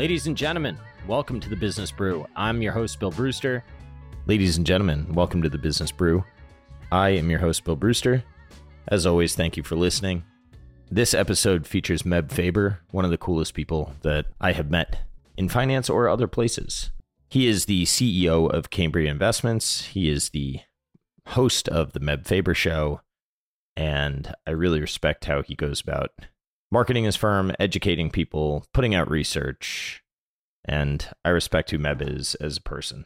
Ladies and gentlemen, welcome to the Business Brew. I'm your host, Bill Brewster. Ladies and gentlemen, welcome to the Business Brew. I am your host, Bill Brewster. As always, thank you for listening. This episode features Meb Faber, one of the coolest people that I have met in finance or other places. He is the CEO of Cambria Investments. He is the host of the Meb Faber Show, and I really respect how he goes about marketing his firm, educating people, putting out research, and I respect who Meb is as a person.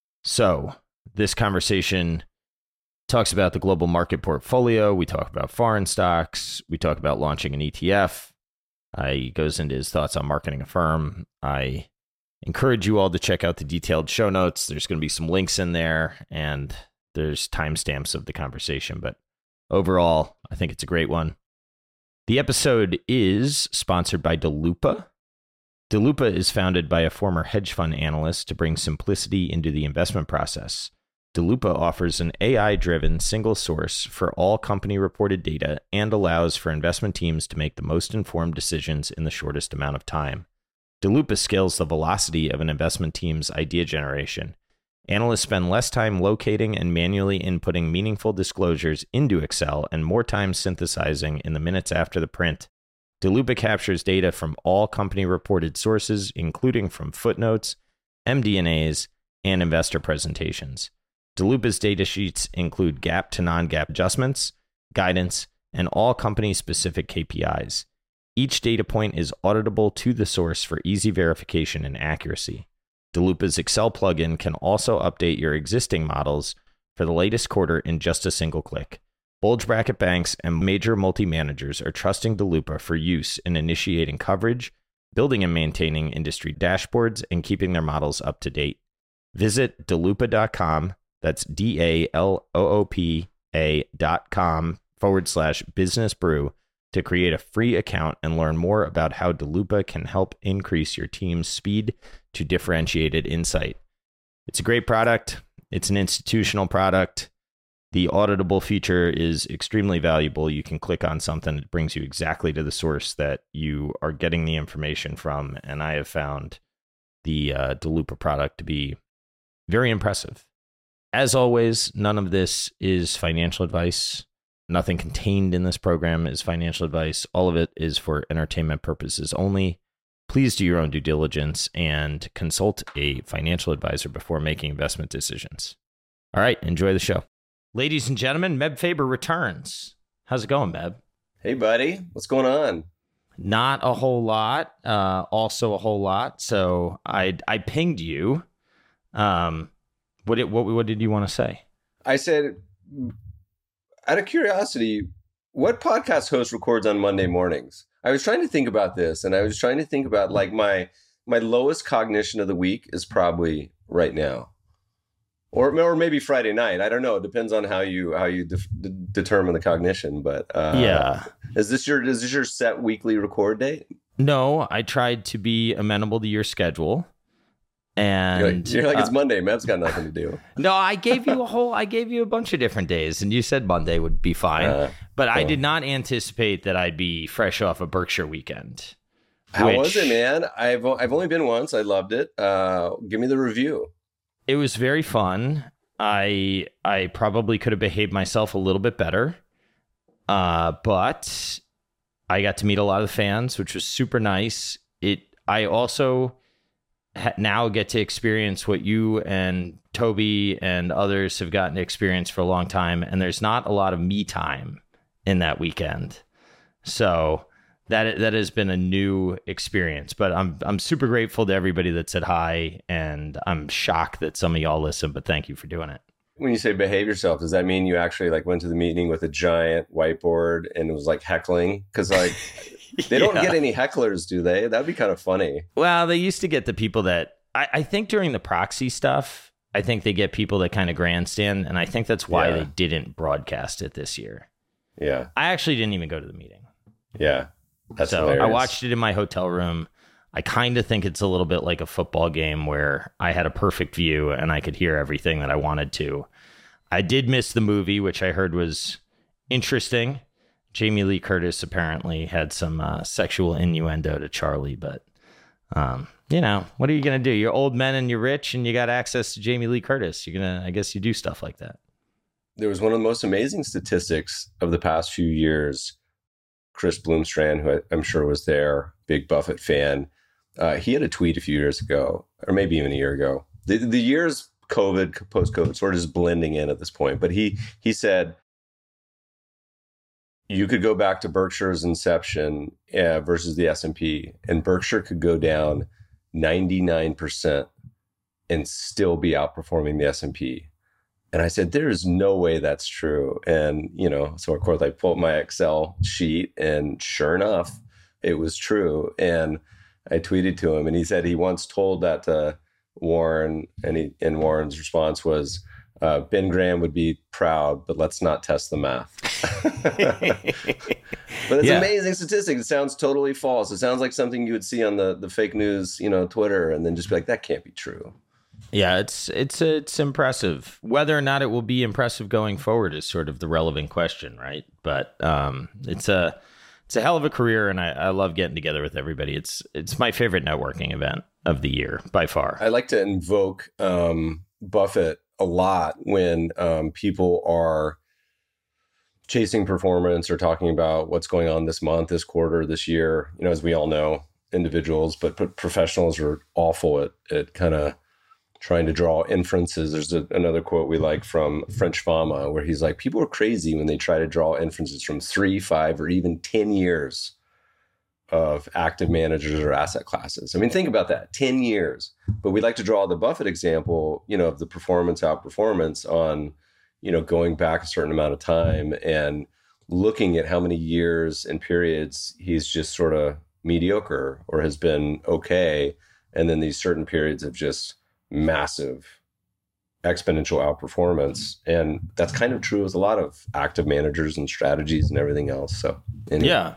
So this conversation talks about the global market portfolio. We talk about foreign stocks. We talk about launching an ETF. He goes into his thoughts on marketing a firm. I encourage you all to check out the detailed show notes. There's going to be some links in there, and there's timestamps of the conversation. But overall, I think it's a great one. The episode is sponsored by Daloopa. Daloopa is founded by a former hedge fund analyst to bring simplicity into the investment process. Daloopa offers an AI-driven single source for all company-reported data and allows for investment teams to make the most informed decisions in the shortest amount of time. Daloopa scales the velocity of an investment team's idea generation. Analysts spend less time locating and manually inputting meaningful disclosures into Excel and more time synthesizing in the minutes after the print. Daloopa captures data from all company-reported sources, including from footnotes, MD&As, and investor presentations. Daloopa's data sheets include GAAP to non-GAAP adjustments, guidance, and all company-specific KPIs. Each data point is auditable to the source for easy verification and accuracy. Daloopa's Excel plugin can also update your existing models for the latest quarter in just a single click. Bulge bracket banks and major multi-managers are trusting Daloopa for use in initiating coverage, building and maintaining industry dashboards, and keeping their models up to date. Visit daloopa.com, that's DALOOPA.com/business brew to create a free account and learn more about how Daloopa can help increase your team's speed to differentiated insight. It's a great product. It's an institutional product. The auditable feature is extremely valuable. You can click on something that brings you exactly to the source that you are getting the information from. And I have found the Daloopa product to be very impressive. As always, none of this is financial advice. Nothing contained in this program is financial advice. All of it is for entertainment purposes only. Please do your own due diligence and consult a financial advisor before making investment decisions. All right, enjoy the show. Ladies and gentlemen, Meb Faber returns. How's it going, Meb? Hey, buddy. What's going on? Not a whole lot. Also a whole lot. So I pinged you. What did you want to say? I said, out of curiosity, what podcast host records on Monday mornings? I was trying to think about this, and I was trying to think about like my lowest cognition of the week is probably right now, or maybe Friday night. I don't know. It depends on how you determine the cognition. But yeah, is this your set weekly record date? No, I tried to be amenable to your schedule. And you're like it's Monday. Meb's got nothing to do. No, I gave you a bunch of different days, and you said Monday would be fine. But I did not anticipate that I'd be fresh off a Berkshire weekend. How was it, man? I've only been once. I loved it. Give me the review. It was very fun. I probably could have behaved myself a little bit better, but I got to meet a lot of the fans, which was super nice. I also now get to experience what you and Toby and others have gotten to experience for a long time. And there's not a lot of me time in that weekend. So that has been a new experience, but I'm super grateful to everybody that said hi. And I'm shocked that some of y'all listen, but thank you for doing it. When you say behave yourself, does that mean you actually like went to the meeting with a giant whiteboard and it was like heckling? Cause like, they don't get any hecklers, do they? That'd be kind of funny. Well, they used to get the people that I think during the proxy stuff, I think they get people that kind of grandstand. And I think that's why they didn't broadcast it this year. Yeah. I actually didn't even go to the meeting. Yeah. That's so hilarious. I watched it in my hotel room. I kind of think it's a little bit like a football game where I had a perfect view and I could hear everything that I wanted to. I did miss the movie, which I heard was interesting. Jamie Lee Curtis apparently had some sexual innuendo to Charlie, but what are you going to do? You're old men and you're rich and you got access to Jamie Lee Curtis. I guess you do stuff like that. There was one of the most amazing statistics of the past few years. Chris Bloomstrand, who I'm sure was there, big Buffett fan, he had a tweet a few years ago, or maybe even a year ago. The years COVID, post-COVID, sort of just blending in at this point. But he said, you could go back to Berkshire's inception versus the S&P, and Berkshire could go down 99% and still be outperforming the S&P. And I said, there is no way that's true. And, so of course I pulled my Excel sheet and sure enough, it was true. And I tweeted to him and he said he once told that to Warren and Warren's response was, Ben Graham would be proud, but let's not test the math. But it's amazing statistic. It sounds totally false. It sounds like something you would see on the fake news, Twitter, and then just be like, that can't be true. Yeah, it's impressive. Whether or not it will be impressive going forward is sort of the relevant question, right? But it's a hell of a career, and I love getting together with everybody. It's my favorite networking event of the year by far. I like to invoke Buffett a lot when people are chasing performance or talking about what's going on this month, this quarter, this year. As we all know, individuals, but professionals are awful at kind of trying to draw inferences. There's another quote we like from French Fama where he's like, people are crazy when they try to draw inferences from 3, 5, or even 10 years of active managers or asset classes. I mean, think about that, 10 years. But we like to draw the Buffett example, of the performance outperformance on, going back a certain amount of time and looking at how many years and periods he's just sort of mediocre or has been okay. And then these certain periods of just massive exponential outperformance. And that's kind of true with a lot of active managers and strategies and everything else. So anyway. Yeah,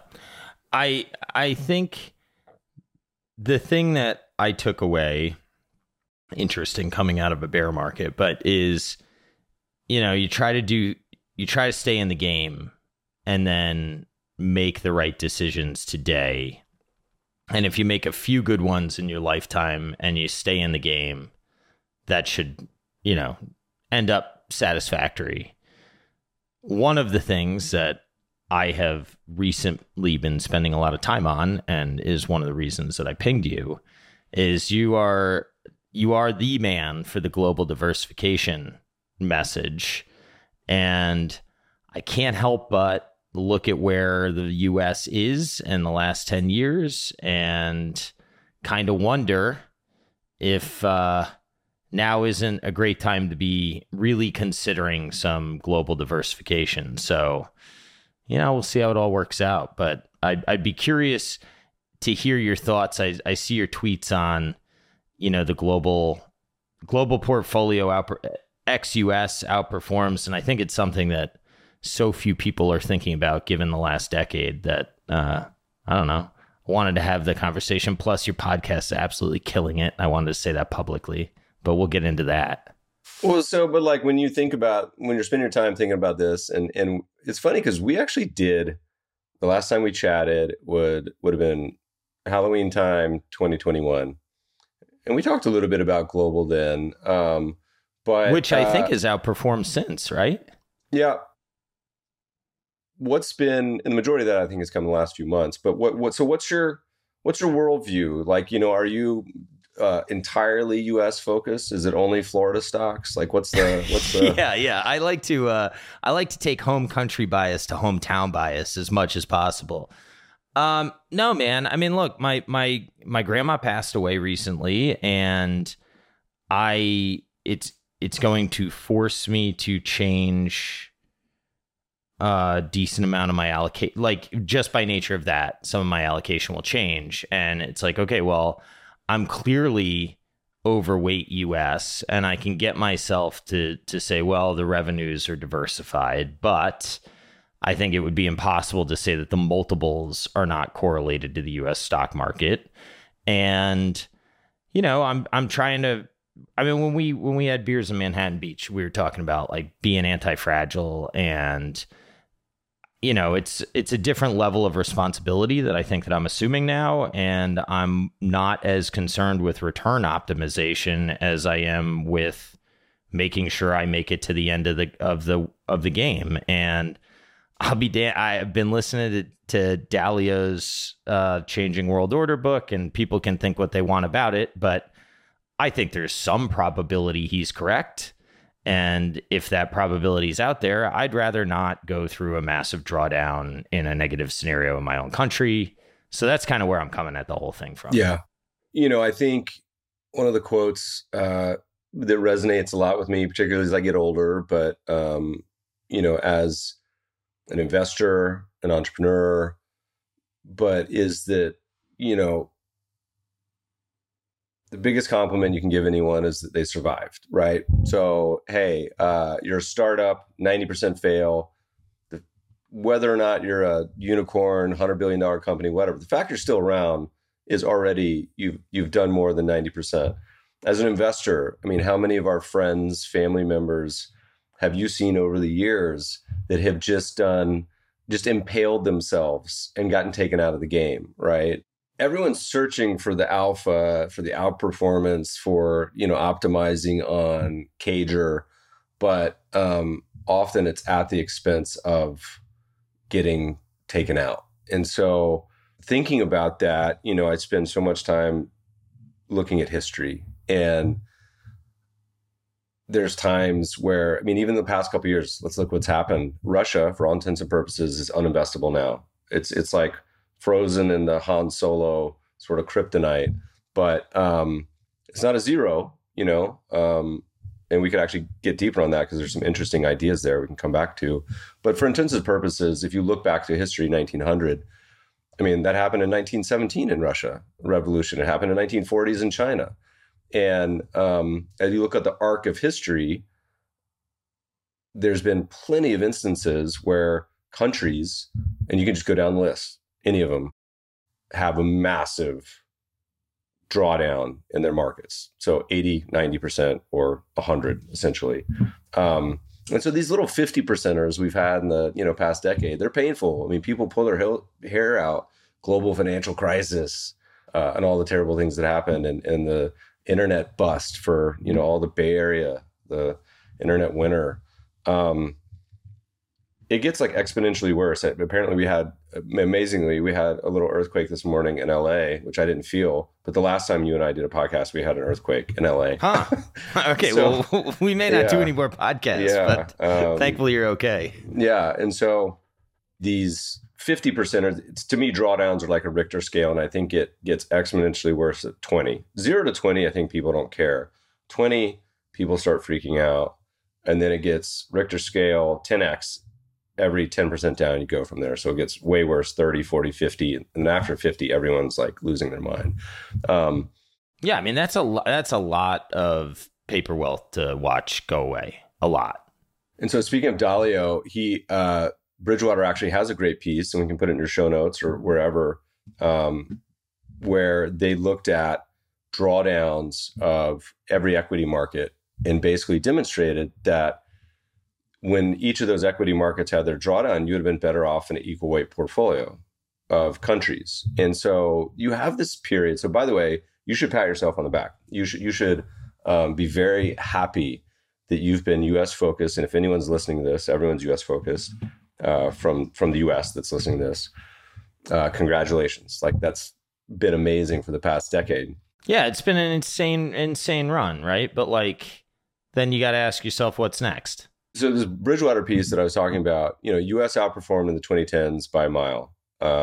I think the thing that I took away, interesting coming out of a bear market, but is, you try to stay in the game and then make the right decisions today. And if you make a few good ones in your lifetime and you stay in the game, that should, end up satisfactory. One of the things that I have recently been spending a lot of time on, and is one of the reasons that I pinged you, is you are the man for the global diversification message. And I can't help but look at where the US is in the last 10 years and kind of wonder if now isn't a great time to be really considering some global diversification. So, we'll see how it all works out. But I'd be curious to hear your thoughts. I see your tweets on, the global portfolio ex-US outperforms. And I think it's something that so few people are thinking about given the last decade that, I don't know, wanted to have the conversation. Plus your podcast is absolutely killing it. I wanted to say that publicly, but we'll get into that. Well, but like when you're spending your time thinking about this, and it's funny because we actually did, the last time we chatted would have been Halloween time, 2021. And we talked a little bit about global then. But which I think has outperformed since, right? Yeah. What's been, and the majority of that I think has come in the last few months, but what's your worldview? Like, are you entirely US focused? Is it only Florida stocks? Like what's the Yeah. I like to take home country bias to hometown bias as much as possible. No, man. I mean, look, my grandma passed away recently, and it's going to force me to change a decent amount of my allocate, like just by nature of that, some of my allocation will change. And it's like, okay, well, I'm clearly overweight US, and I can get myself to say, well, the revenues are diversified, but I think it would be impossible to say that the multiples are not correlated to the US stock market. And, I'm trying to, I mean, when we had beers in Manhattan Beach, we were talking about like being anti-fragile, and it's a different level of responsibility that I think that I'm assuming now, and I'm not as concerned with return optimization as I am with making sure I make it to the end of the game. And I'll be damned. I've been listening to Dalio's Changing World Order book, and people can think what they want about it, but I think there's some probability he's correct. And if that probability is out there, I'd rather not go through a massive drawdown in a negative scenario in my own country. So that's kind of where I'm coming at the whole thing from. Yeah. I think one of the quotes that resonates a lot with me, particularly as I get older, but, as an investor, an entrepreneur, but is that, the biggest compliment you can give anyone is that they survived, right? So, hey, you're a startup, 90% fail. Whether or not you're a unicorn, $100 billion company, whatever, the fact you're still around is already, you've done more than 90%. As an investor, I mean, how many of our friends, family members have you seen over the years that have just impaled themselves and gotten taken out of the game, right? Everyone's searching for the alpha, for the outperformance, for, optimizing on CAGR, but often it's at the expense of getting taken out. And so thinking about that, I spend so much time looking at history, and there's times where, even the past couple of years, let's look what's happened. Russia, for all intents and purposes, is uninvestable now. It's like frozen in the Han Solo sort of kryptonite, but it's not a zero, and we could actually get deeper on that because there's some interesting ideas there we can come back to. But for intents and purposes, if you look back to history, 1900, that happened in 1917 in Russia, revolution. It happened in 1940s in China. And as you look at the arc of history, there's been plenty of instances where countries, and you can just go down the list, any of them, have a massive drawdown in their markets. So 80, 90% or 100 essentially. And so these little 50%ers we've had in the past decade, they're painful. People pull their hair out, global financial crisis, and all the terrible things that happened, and the internet bust for, all the Bay Area, the internet winter. It gets like exponentially worse. Apparently we had a little earthquake this morning in LA, which I didn't feel. But the last time you and I did a podcast, we had an earthquake in LA. Huh. Okay. So, well, we may not do any more podcasts, but thankfully you're okay. Yeah. And so these 50%, to me, drawdowns are like a Richter scale. And I think it gets exponentially worse at 20. 0 to 20, I think people don't care. 20, people start freaking out. And then it gets Richter scale 10x. Every 10% down, you go from there. So it gets way worse, 30, 40, 50. And after 50, everyone's like losing their mind. Yeah, that's a lot of paper wealth to watch go away. A lot. And so speaking of Dalio, Bridgewater actually has a great piece, and we can put it in your show notes or wherever, where they looked at drawdowns of every equity market and basically demonstrated that when each of those equity markets had their drawdown, you would have been better off in an equal weight portfolio of countries. And so you have this period. So by the way, you should pat yourself on the back. You should be very happy that you've been U.S. focused. And if anyone's listening to this, everyone's U.S. focused from the U.S. that's listening to this. Congratulations. Like, that's been amazing for the past decade. Yeah, it's been an insane run, right? But then you got to ask yourself, what's next? So this Bridgewater piece that I was talking about, U.S. outperformed in the 2010s by a mile.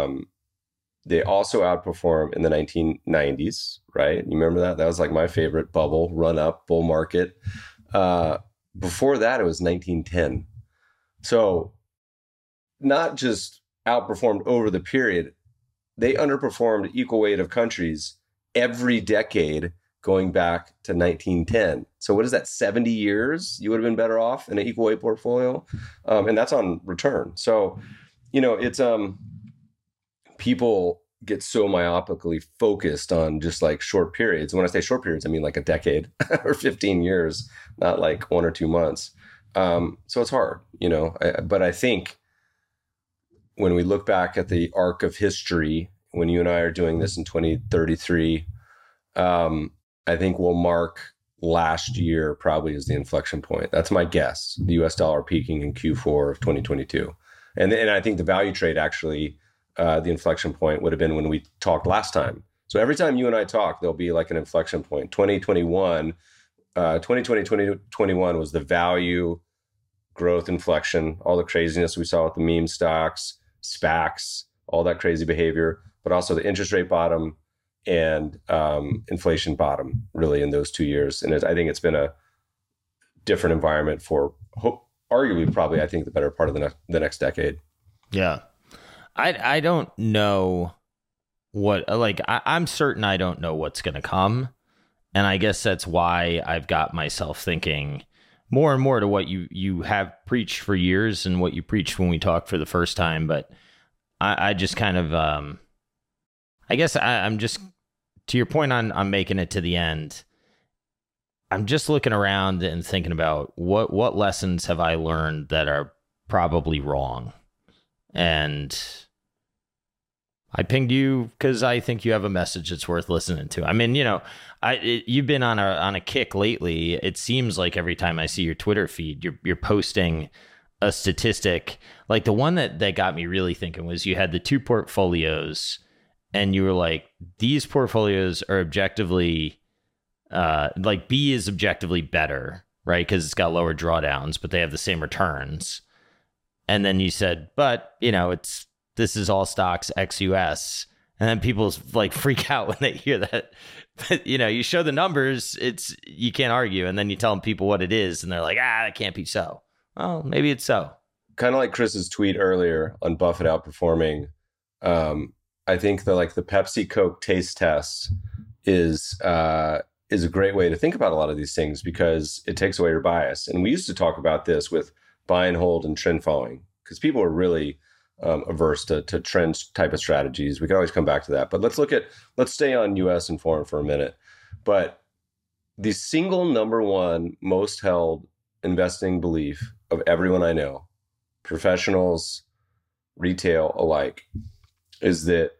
They also outperformed in the 1990s, right? You remember that? That was like my favorite bubble, run up, bull market. Before that, it was 1910. So not just outperformed over the period, they underperformed equal weight of countries every decade going back to 1910. So what is that, 70 years? You would have been better off in an equal weight portfolio. And that's on return. So, it's people get so myopically focused on just like short periods. And when I say short periods, I mean like a decade or 15 years, not like 1 or 2 months. So it's hard, but I think when we look back at the arc of history, when you and I are doing this in 2033, I think we'll mark last year probably as the inflection point. That's my guess. The US dollar peaking in Q4 of 2022. And I think the value trade actually, the inflection point would have been when we talked last time. So every time you and I talk, there'll be like an inflection point. 2020, 2021 was the value growth inflection, all the craziness we saw with the meme stocks, SPACs, all that crazy behavior, but also the interest rate bottom and inflation bottom really in those 2 years. And I think it's been a different environment for arguably probably, I think, the better part of the next decade. Yeah. I don't know what, like, I'm certain I don't know what's going to come. And I guess that's why I've got myself thinking more and more to what you have preached for years and what you preached when we talked for the first time. But I just kind of, I guess I'm just, to your point on making it to the end, I'm just looking around and thinking about what lessons have I learned that are probably wrong. And I pinged you because I think you have a message that's worth listening to. I mean, you've been on a kick lately. It seems like every time I see your Twitter feed, you're posting a statistic. Like the one that got me really thinking was you had the two portfolios and you were like, these portfolios are objectively, like B is objectively better, right? Because it's got lower drawdowns, but they have the same returns. And then you said, but, this is all stocks ex-US. And then people like freak out when they hear that. But, you show the numbers, you can't argue. And then you tell people what it is. And they're like, that can't be so. Oh, maybe it's so. Kind of like Chris's tweet earlier on Buffett outperforming. I think the Pepsi Coke taste test is a great way to think about a lot of these things because it takes away your bias. And we used to talk about this with buy and hold and trend following because people are really averse to trend type of strategies. We can always come back to that. But let's stay on US and foreign for a minute. But the single number one most held investing belief of everyone I know, professionals, retail alike, is that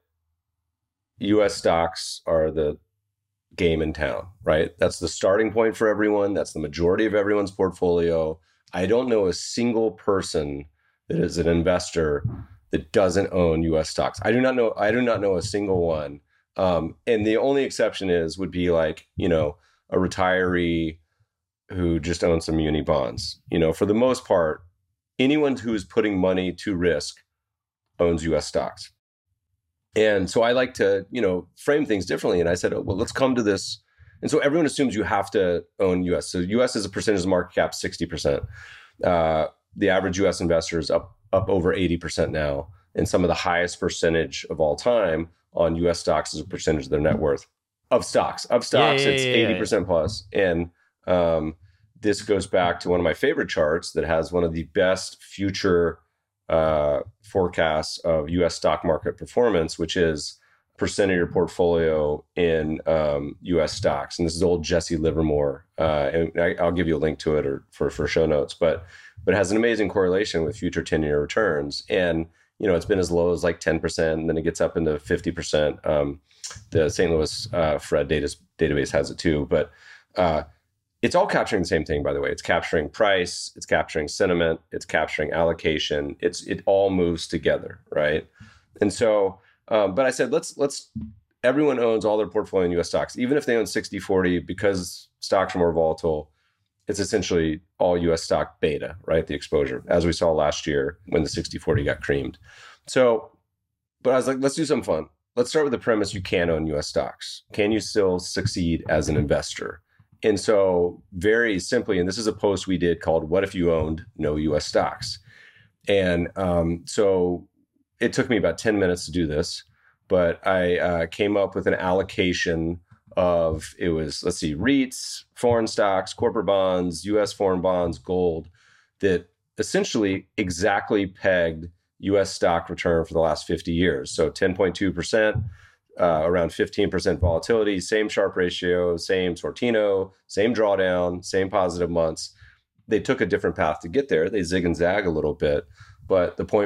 US stocks are the game in town, right? That's the starting point for everyone. That's the majority of everyone's portfolio. I don't know a single person that is an investor that doesn't own US stocks. I do not know a single one. And the only exception would be like, a retiree who just owns some muni bonds. For the most part, anyone who is putting money to risk owns US stocks. And so I like to, frame things differently. And I said, well, let's come to this. And so everyone assumes you have to own US. So US is a percentage of market cap, 60%. The average US investor is up over 80% now. And some of the highest percentage of all time on US stocks is a percentage of their net worth. Of stocks, it's 80% plus. And this goes back to one of my favorite charts that has one of the best future forecasts of U.S. stock market performance, which is percent of your portfolio in U.S. stocks. And this is old Jesse Livermore. And I'll give you a link to it or for show notes. But it has an amazing correlation with future 10-year returns. And, it's been as low as like 10%, and then it gets up into 50%. The St. Louis Fred database has it too. But it's all capturing the same thing, by the way. It's capturing price, it's capturing sentiment, it's capturing allocation. It all moves together, right? And so, but I said, let's everyone owns all their portfolio in US stocks, even if they own 60-40, because stocks are more volatile. It's essentially all US stock beta, right? The exposure, as we saw last year when the 60-40 got creamed. So, but I was like, let's do something fun. Let's start with the premise you can own US stocks. Can you still succeed as an investor? And so very simply, and this is a post we did called What If You Owned No US Stocks? And so it took me about 10 minutes to do this, but I came up with an allocation of, it was, let's see, REITs, foreign stocks, corporate bonds, US foreign bonds, gold, that essentially exactly pegged US stock return for the last 50 years. So 10.2%. Around 15% volatility, same Sharpe ratio, same Sortino, same drawdown, same positive months. They took a different path to get there. They zig and zag a little bit. But the point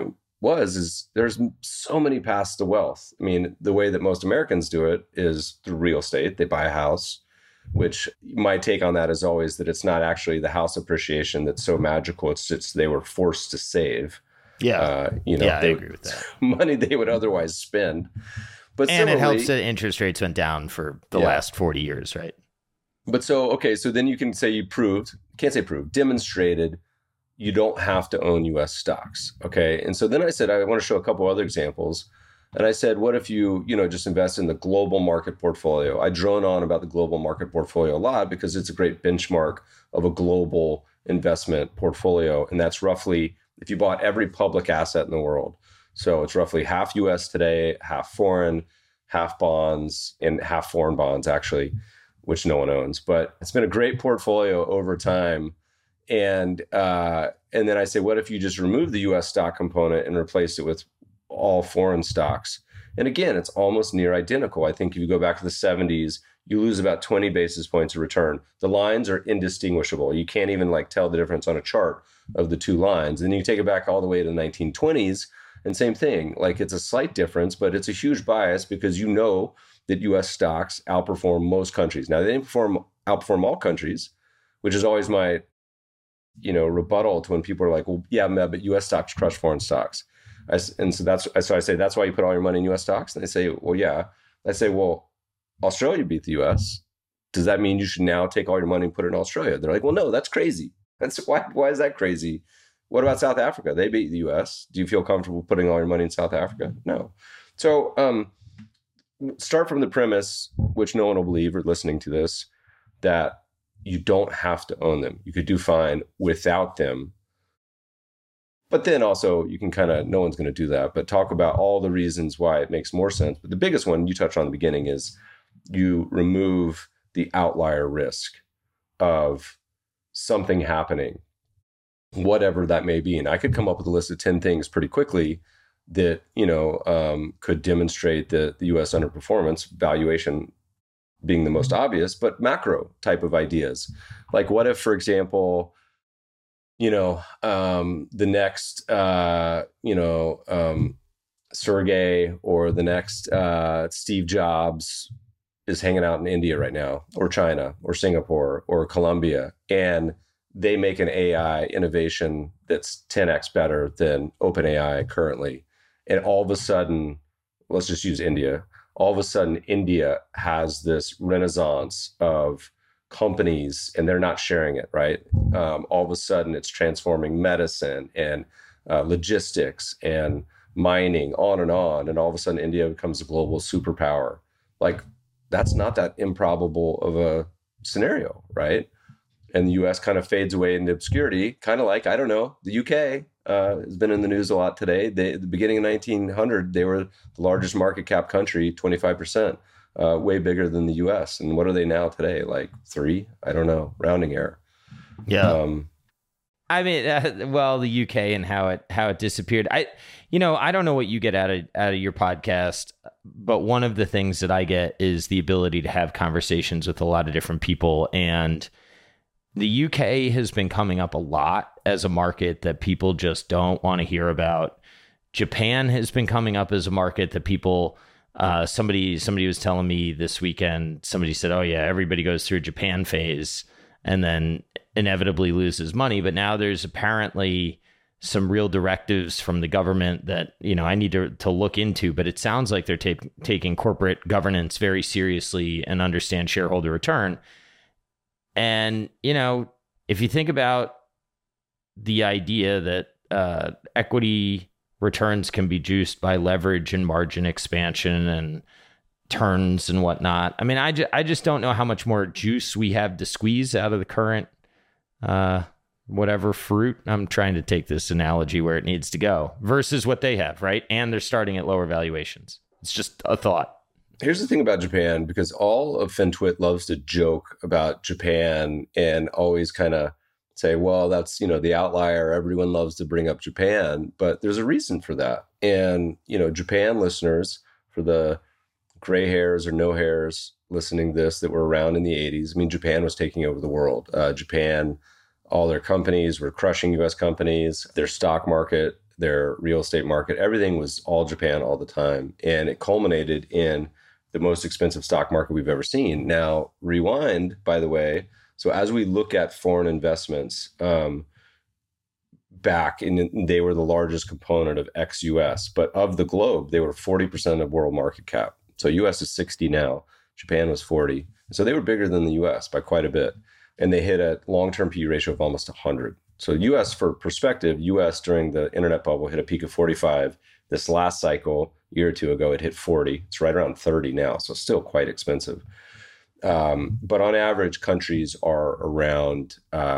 is there's so many paths to wealth. I mean, the way that most Americans do it is through real estate. They buy a house, which my take on that is always that it's not actually the house appreciation that's so magical. It's just they were forced to save. Yeah. I agree with that. Money they would otherwise spend. But and it helps that interest rates went down for the last 40 years, right? But so then you can say you demonstrated you don't have to own U.S. stocks, okay? And so then I said, I want to show a couple other examples. And I said, what if you just invest in the global market portfolio? I drone on about the global market portfolio a lot because it's a great benchmark of a global investment portfolio. And that's roughly, if you bought every public asset in the world. So it's roughly half U.S. today, half foreign, half bonds, and half foreign bonds, actually, which no one owns. But it's been a great portfolio over time. And then I say, what if you just remove the U.S. stock component and replace it with all foreign stocks? And again, it's almost near identical. I think if you go back to the 70s, you lose about 20 basis points of return. The lines are indistinguishable. You can't even tell the difference on a chart of the two lines. And then you take it back all the way to the 1920s, and same thing. It's a slight difference, but it's a huge bias because that U.S. stocks outperform most countries. Now, they didn't outperform all countries, which is always my rebuttal to when people are like, well, yeah, but U.S. stocks crush foreign stocks. So I say, that's why you put all your money in U.S. stocks? And they say, well, yeah. I say, well, Australia beat the U.S. Does that mean you should now take all your money and put it in Australia? They're like, well, no, that's crazy. That's why is that crazy? What about South Africa? They beat the U.S. Do you feel comfortable putting all your money in South Africa? No. So start from the premise, which no one will believe or listening to this, that you don't have to own them. You could do fine without them. But then also you can no one's going to do that, but talk about all the reasons why it makes more sense. But the biggest one you touched on in the beginning is you remove the outlier risk of something happening, whatever that may be. And I could come up with a list of 10 things pretty quickly that, could demonstrate the U.S. underperformance, valuation being the most obvious, but macro type of ideas. Like what if, for example, the next, Sergey or the next Steve Jobs is hanging out in India right now, or China, or Singapore, or Colombia, and they make an AI innovation that's 10x better than OpenAI currently. And all of a sudden, let's just use India. All of a sudden, India has this renaissance of companies and they're not sharing it, right? All of a sudden, it's transforming medicine and logistics and mining, on and on. And all of a sudden, India becomes a global superpower. That's not that improbable of a scenario, right? And the U.S. kind of fades away into obscurity, kind of like, I don't know, the U.K. Has been in the news a lot today. At the beginning of 1900, they were the largest market cap country, 25%, way bigger than the U.S. And what are they now today? 3? I don't know, rounding error. Yeah. I mean, the UK and how it disappeared. I don't know what you get out of your podcast, but one of the things that I get is the ability to have conversations with a lot of different people. And the UK has been coming up a lot as a market that people just don't want to hear about. Japan has been coming up as a market that people, somebody was telling me this weekend, somebody said, oh yeah, everybody goes through a Japan phase and then inevitably loses money. But now there's apparently some real directives from the government that, I need to look into, but it sounds like they're taking corporate governance very seriously and understand shareholder return. And, if you think about the idea that equity returns can be juiced by leverage and margin expansion and turns and whatnot, I mean, I just don't know how much more juice we have to squeeze out of the current whatever fruit. I'm trying to take this analogy where it needs to go versus what they have, right? And they're starting at lower valuations. It's just a thought. Here's the thing about Japan, because all of FinTwit loves to joke about Japan and always kind of say, well, that's, the outlier. Everyone loves to bring up Japan, but there's a reason for that. And, Japan listeners, for the gray hairs or no hairs listening to this that were around in the 80s, I mean, Japan was taking over the world. Japan, all their companies were crushing U.S. companies. Their stock market, their real estate market. Everything was all Japan all the time. And it culminated in the most expensive stock market we've ever seen. Now, rewind, by the way. So as we look at foreign investments, back, and they were the largest component of ex-US, but of the globe, they were 40% of world market cap. So US is 60 now, Japan was 40. So they were bigger than the US by quite a bit. And they hit a long-term PE ratio of almost 100. So US, for perspective, US during the internet bubble hit a peak of 45. This last cycle, a year or two ago, it hit 40. It's right around 30 now, so still quite expensive. But on average, countries are around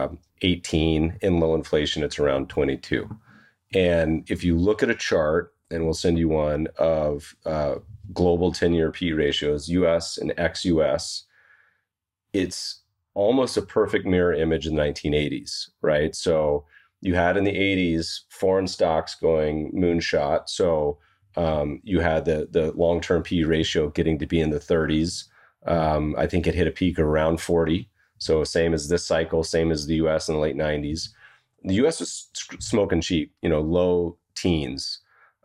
18. In low inflation, it's around 22. And if you look at a chart, and we'll send you one of global 10-year PE ratios, US and ex-US, it's almost a perfect mirror image in the 1980s, right? So you had in the 80s foreign stocks going moonshot. So you had the long-term PE ratio getting to be in the 30s. I think it hit a peak around 40. So same as this cycle, same as the US in the late 90s. The US was smoking cheap, low teens.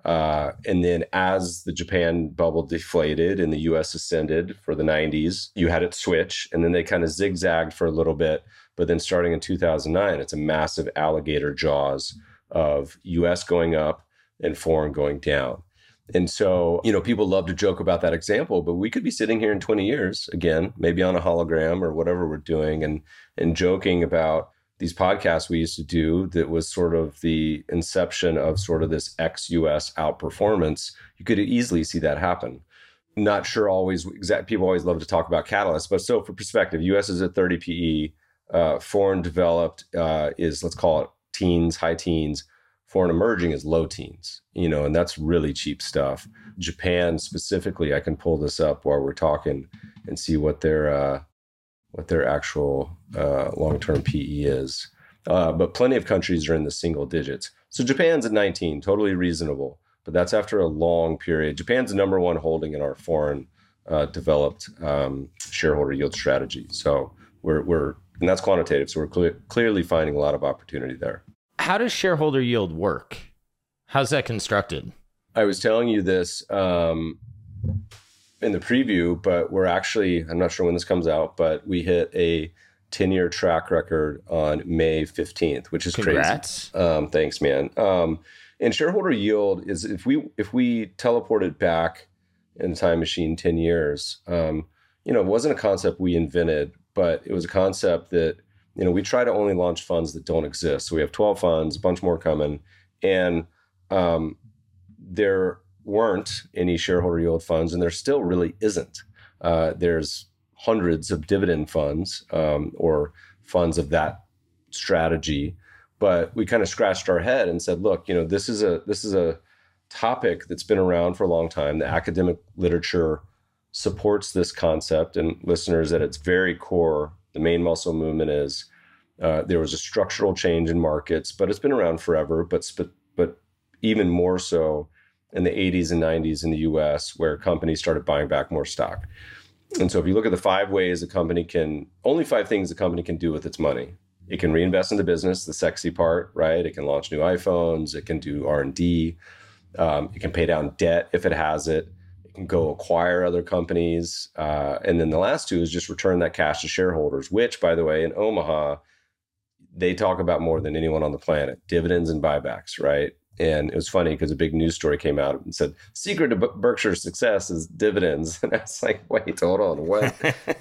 And then as the Japan bubble deflated and the US ascended for the 90s, you had it switch, and then they kind of zigzagged for a little bit. But then starting in 2009, it's a massive alligator jaws of US going up and foreign going down. And so, people love to joke about that example, but we could be sitting here in 20 years, again, maybe on a hologram or whatever we're doing, and joking about these podcasts we used to do that was sort of the inception of sort of this ex-US outperformance. You could easily see that happen. Not sure always, people always love to talk about catalysts, but so for perspective, US is at 30 PE, foreign developed is, let's call it teens, high teens. Foreign emerging is low teens, and that's really cheap stuff. Japan specifically, I can pull this up while we're talking and see what their actual long-term PE is. But plenty of countries are in the single digits. So Japan's at 19, totally reasonable, but that's after a long period. Japan's the number one holding in our foreign developed shareholder yield strategy. So we're and that's quantitative. So we're clearly finding a lot of opportunity there. How does shareholder yield work? How's that constructed? I was telling you this in the preview, but we're actually, I'm not sure when this comes out, but we hit a 10-year track record on May 15th, which is Congrats. Crazy. Thanks, man. And shareholder yield is, if we teleport it back in the time machine 10 years, it wasn't a concept we invented, but it was a concept that we try to only launch funds that don't exist. So we have 12 funds, a bunch more coming. And there weren't any shareholder yield funds, and there still really isn't. There's hundreds of dividend funds or funds of that strategy. But we kind of scratched our head and said, look, this is a topic that's been around for a long time. The academic literature supports this concept, and listeners, at its very core, the main muscle movement is there was a structural change in markets, but it's been around forever, but even more so in the 80s and 90s in the US, where companies started buying back more stock. And so if you look at the 5 ways only 5 things a company can do with its money. It can reinvest in the business, the sexy part, right? It can launch new iPhones, it can do R&D, it can pay down debt if it has it. It can go acquire other companies. And then the last 2 is just return that cash to shareholders, which, by the way, in Omaha, they talk about more than anyone on the planet, dividends and buybacks, right? And it was funny because a big news story came out and said, secret to Berkshire's success is dividends. And I was like, wait, hold on, what?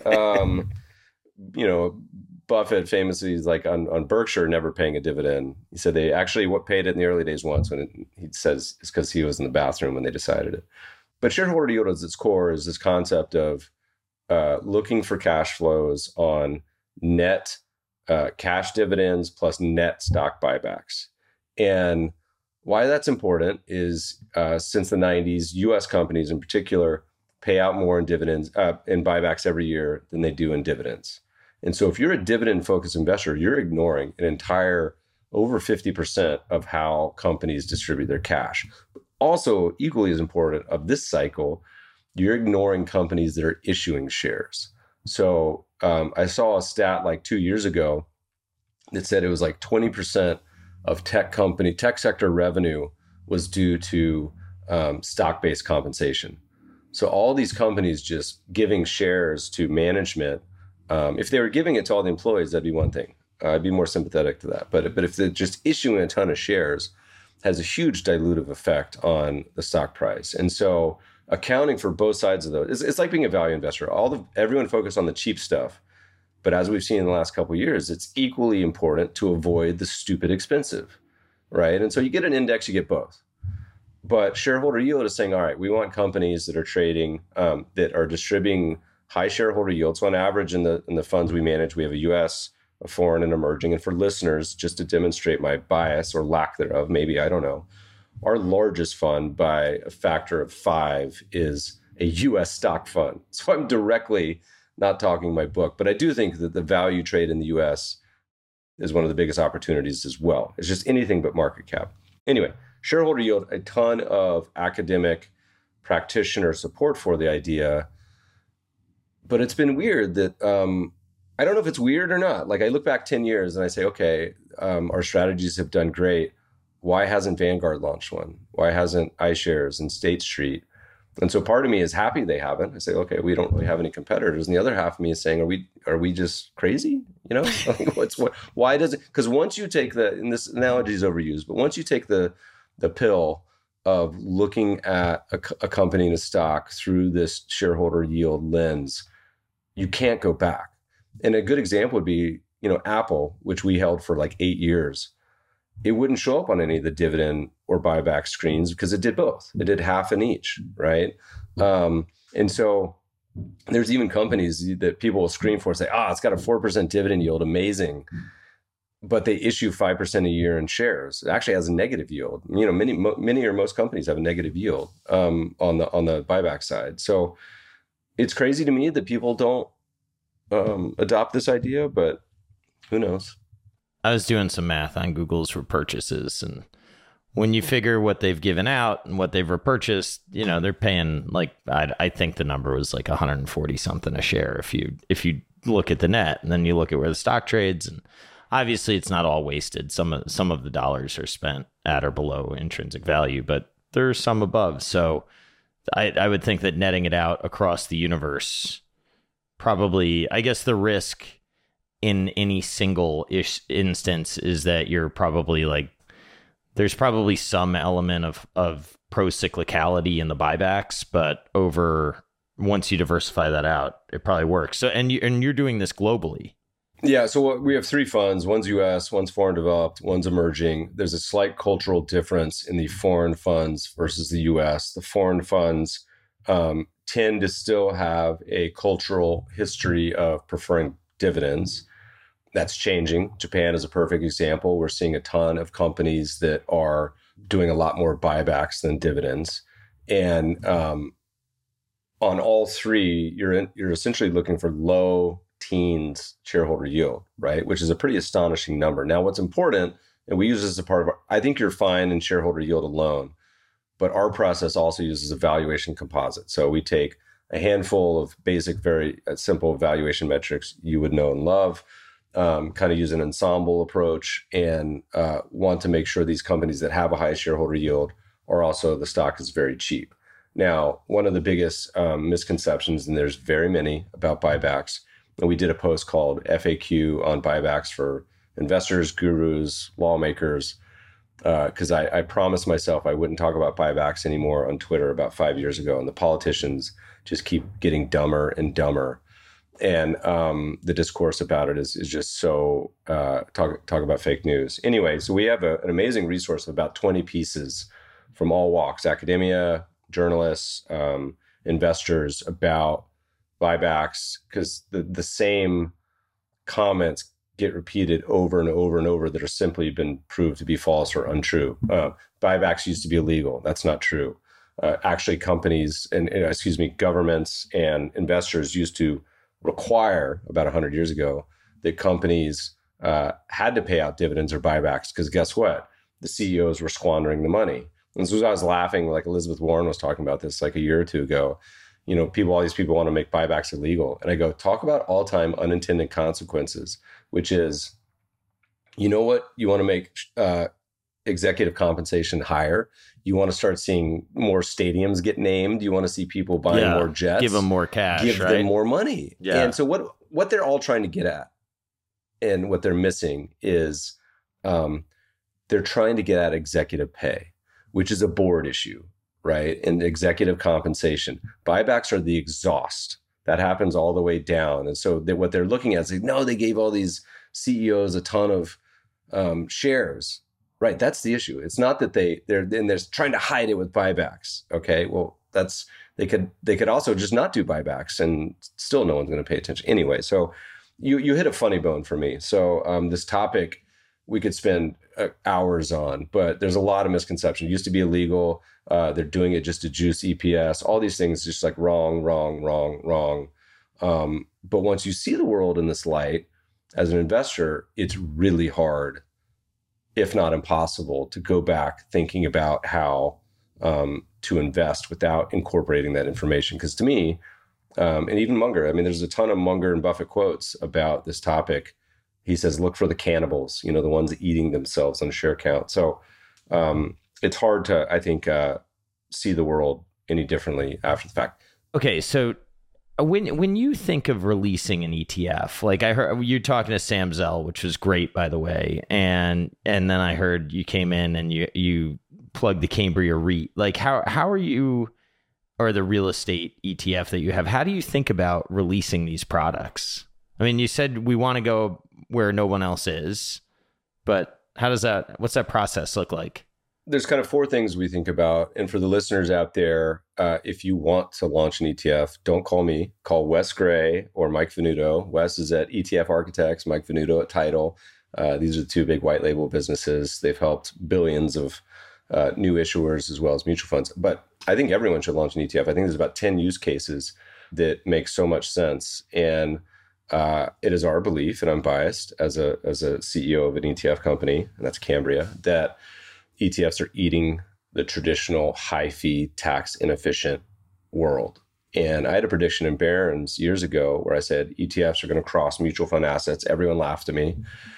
Buffett famously is like on Berkshire never paying a dividend. He said they actually paid it in the early days once, he says it's because he was in the bathroom when they decided it. But shareholder yield at its core is this concept of looking for cash flows on net cash dividends plus net stock buybacks. And why that's important is since the 90s, U.S. companies in particular pay out more in dividends in buybacks every year than they do in dividends. And so if you're a dividend-focused investor, you're ignoring an entire over 50% of how companies distribute their cash. Also, equally as important of this cycle, you're ignoring companies that are issuing shares. So I saw a stat like 2 years ago that said it was like 20% of tech sector revenue was due to stock-based compensation. So all these companies just giving shares to management, if they were giving it to all the employees, that'd be one thing. I'd be more sympathetic to that. But if they're just issuing a ton of shares, has a huge dilutive effect on the stock price. And so accounting for both sides of those, it's like being a value investor. Everyone focused on the cheap stuff. But as we've seen in the last couple of years, it's equally important to avoid the stupid expensive, right? And so you get an index, you get both. But shareholder yield is saying, all right, we want companies that are trading, that are distributing high shareholder yield. So on average in the funds we manage, we have a US, a foreign, and emerging. And for listeners, just to demonstrate my bias or lack thereof, maybe, I don't know, our largest fund by a factor of 5 is a US stock fund. So I'm directly not talking my book, but I do think that the value trade in the US is one of the biggest opportunities as well. It's just anything but market cap. Anyway, shareholder yield, a ton of academic practitioner support for the idea. But it's been weird that, I don't know if it's weird or not. Like I look back 10 years and I say, okay, our strategies have done great. Why hasn't Vanguard launched one? Why hasn't iShares and State Street? And so part of me is happy they haven't. I say, okay, we don't really have any competitors. And the other half of me is saying, are we just crazy? You know, why does it? Because once you take and this analogy is overused, but once you take the pill of looking at a company and a stock through this shareholder yield lens, you can't go back. And a good example would be, Apple, which we held for like 8 years. It wouldn't show up on any of the dividend or buyback screens because it did both. It did half in each, right? And so there's even companies that people will screen for and say, it's got a 4% dividend yield, amazing. But they issue 5% a year in shares. It actually has a negative yield. Many or most companies have a negative yield on the buyback side. So it's crazy to me that people don't adopt this idea, but who knows? I was doing some math on Google's repurchases, and when you figure what they've given out and what they've repurchased, they're paying like, I think the number was like 140 something a share if you look at the net, and then you look at where the stock trades, and obviously it's not all wasted. Some of the dollars are spent at or below intrinsic value, but there's some above. So I would think that netting it out across the universe, probably, I guess the risk in any single instance is that you're probably like, there's probably some element of pro-cyclicality in the buybacks, but once you diversify that out, it probably works. So, and you're doing this globally. Yeah. So we have 3 funds. One's US, one's foreign developed, one's emerging. There's a slight cultural difference in the foreign funds versus the US. The foreign funds tend to still have a cultural history of preferring dividends. That's changing. Japan is a perfect example. We're seeing a ton of companies that are doing a lot more buybacks than dividends. And on all 3, you're essentially looking for low teens shareholder yield, right? Which is a pretty astonishing number. Now, what's important, and we use this as a part of I think you're fine in shareholder yield alone, but our process also uses a valuation composite. So we take a handful of basic, very simple valuation metrics you would know and love, kind of use an ensemble approach, and want to make sure these companies that have a high shareholder yield are also, the stock is very cheap. Now, one of the biggest misconceptions, and there's very many about buybacks, and we did a post called FAQ on buybacks for investors, gurus, lawmakers, because I promised myself I wouldn't talk about buybacks anymore on Twitter about 5 years ago, and the politicians just keep getting dumber and dumber. And the discourse about it is just so talk about fake news. Anyway, so we have an amazing resource of about 20 pieces from all walks, academia, journalists, investors, about buybacks, because the same comments get repeated over and over and over that are simply been proved to be false or untrue. Buybacks used to be illegal. That's not true. Actually, companies and governments and investors used to require, about 100 years ago, that companies had to pay out dividends or buybacks, because guess what? The CEOs were squandering the money. And so I was laughing, like Elizabeth Warren was talking about this like a year or two ago. All these people want to make buybacks illegal. And I go, talk about all-time unintended consequences, which is, you know what? You want to make executive compensation higher. You want to start seeing more stadiums get named. You want to see people buying more jets. Give them more cash, give them more money. Yeah. And so what they're all trying to get at and what they're missing is they're trying to get at executive pay, which is a board issue, right? And executive compensation. Buybacks are the exhaust. That happens all the way down. And so what they're looking at is like, no, they gave all these CEOs a ton of shares. Right. That's the issue. It's not that they're trying to hide it with buybacks. Okay. Well, they could also just not do buybacks and still no one's going to pay attention anyway. So you hit a funny bone for me. So this topic we could spend hours on, but there's a lot of misconception. It used to be illegal. They're doing it just to juice EPS. All these things just like wrong. But once you see the world in this light as an investor, it's really hard, if not impossible, to go back thinking about how to invest without incorporating that information. Because to me, and even Munger, I mean, there's a ton of Munger and Buffett quotes about this topic. He says, look for the cannibals, the ones eating themselves on a share count. So it's hard to, I think, see the world any differently after the fact. Okay, so when you think of releasing an ETF, like I heard you talking to Sam Zell, which was great, by the way, and then I heard you came in and you plugged the Cambria REIT. Like how are you, or the real estate ETF that you have? How do you think about releasing these products? I mean, you said we want to go where no one else is, but what's that process look like? There's kind of four things we think about. And for the listeners out there, if you want to launch an ETF, don't call me. Call Wes Gray or Mike Venuto. Wes is at ETF Architects, Mike Venuto at Title. These are the two big white label businesses. They've helped billions of new issuers as well as mutual funds. But I think everyone should launch an ETF. I think there's about 10 use cases that make so much sense. And it is our belief, and I'm biased as a CEO of an ETF company, and that's Cambria, that ETFs are eating the traditional high fee, tax inefficient world. And I had a prediction in Barron's years ago where I said ETFs are going to cross mutual fund assets. Everyone laughed at me.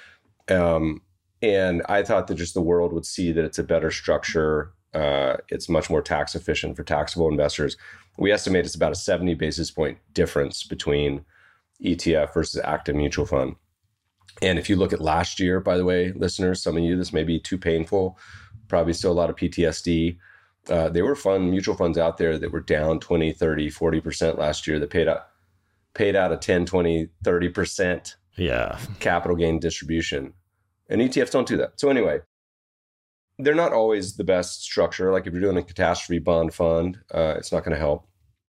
And I thought that just the world would see that it's a better structure. It's much more tax efficient for taxable investors. We estimate it's about a 70 basis point difference between ETF versus active mutual fund. And if you look at last year, by the way, listeners, some of you, this may be too painful, probably still a lot of PTSD. There were mutual funds out there that were down 20, 30, 40% last year that paid out a 10, 20, 30% capital gain distribution. And ETFs don't do that. So anyway, they're not always the best structure. Like if you're doing a catastrophe bond fund, it's not going to help.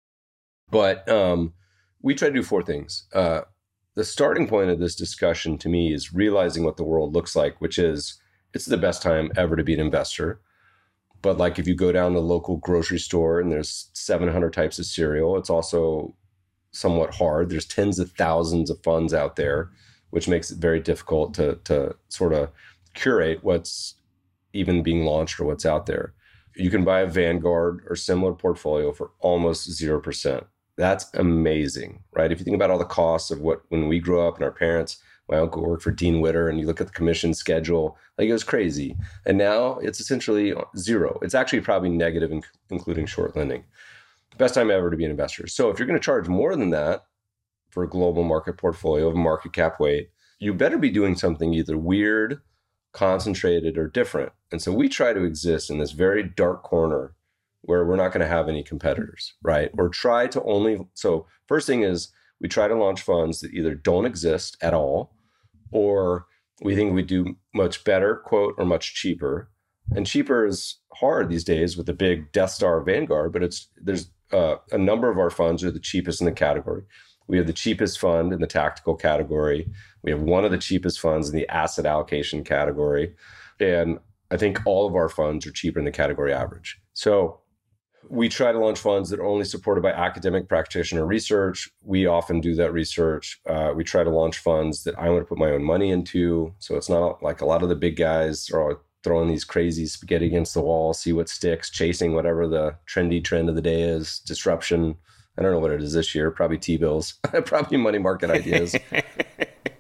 But we try to do four things. The starting point of this discussion to me is realizing what the world looks like, which is it's the best time ever to be an investor. But like if you go down to the local grocery store and there's 700 types of cereal, it's also somewhat hard. There's tens of thousands of funds out there, which makes it very difficult to sort of curate what's even being launched or what's out there. You can buy a Vanguard or similar portfolio for almost 0%. That's amazing, right? If you think about all the costs of when we grew up and our parents, my uncle worked for Dean Witter, and you look at the commission schedule, like it was crazy. And now it's essentially zero. It's actually probably negative, including short lending. Best time ever to be an investor. So if you're going to charge more than that for a global market portfolio of market cap weight, you better be doing something either weird, concentrated, or different. And so we try to exist in this very dark corner where we're not going to have any competitors, right? Or try to only, so first thing is we try to launch funds that either don't exist at all, or we think we do much better, quote, or much cheaper. And cheaper is hard these days with the big Death Star Vanguard, but there's a number of our funds are the cheapest in the category. We have the cheapest fund in the tactical category. We have one of the cheapest funds in the asset allocation category. And I think all of our funds are cheaper in the category average. So we try to launch funds that are only supported by academic practitioner research. We often do that research. We try to launch funds that I want to put my own money into. So it's not like a lot of the big guys are throwing these crazy spaghetti against the wall, see what sticks, chasing whatever the trendy trend of the day is, disruption. I don't know what it is this year, probably T-bills, probably money market ideas.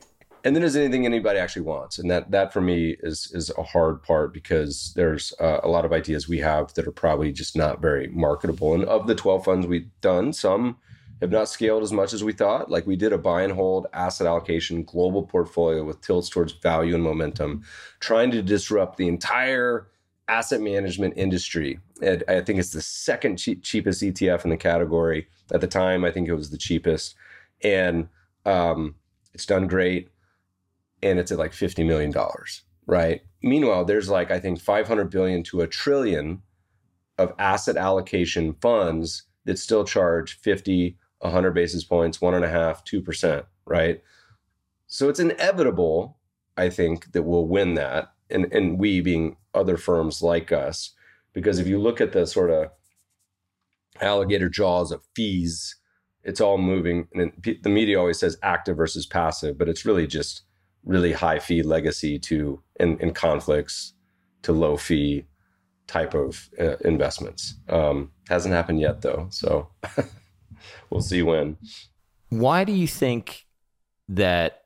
And then there's anything anybody actually wants. And that for me is a hard part, because there's a lot of ideas we have that are probably just not very marketable. And of the 12 funds we've done, some have not scaled as much as we thought. Like we did a buy and hold asset allocation global portfolio with tilts towards value and momentum, trying to disrupt the entire asset management industry. And I think it's the second cheapest ETF in the category. At the time, I think it was the cheapest. And it's done great. And it's at like $50 million, right? Meanwhile, there's like, I think 500 billion to $1 trillion of asset allocation funds that still charge 50, 100 basis points, 1.5%, 2%, right? So it's inevitable, I think, that we'll win that. And we being other firms like us, because if you look at the sort of alligator jaws of fees, it's all moving. And the media always says active versus passive, but it's really just really high fee legacy to in conflicts to low fee type of investments. Hasn't happened yet though. So we'll see when. Why do you think that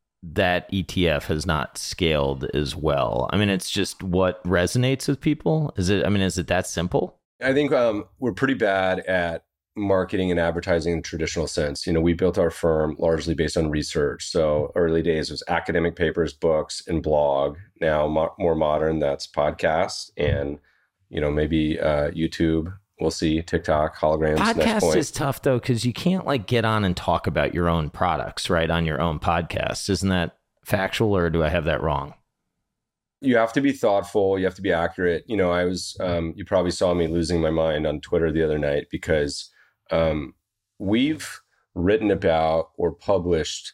ETF has not scaled as well? I mean, it's just what resonates with people. Is it that simple? I think we're pretty bad at marketing and advertising in the traditional sense. We built our firm largely based on research. So early days was academic papers, books, and blog. Now more modern, that's podcasts and, maybe YouTube. We'll see. TikTok, holograms. Podcast is tough though, because you can't like get on and talk about your own products, right, on your own podcast. Isn't that factual, or do I have that wrong? You have to be thoughtful. You have to be accurate. I was, you probably saw me losing my mind on Twitter the other night because we've written about or published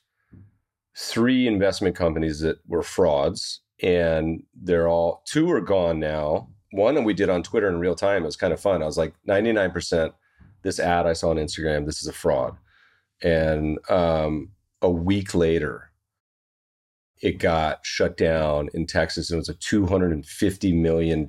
3 investment companies that were frauds, and two are gone now. One that we did on Twitter in real time. It was kind of fun. I was like, 99%, this ad I saw on Instagram, this is a fraud. And a week later, it got shut down in Texas. It was a $250 million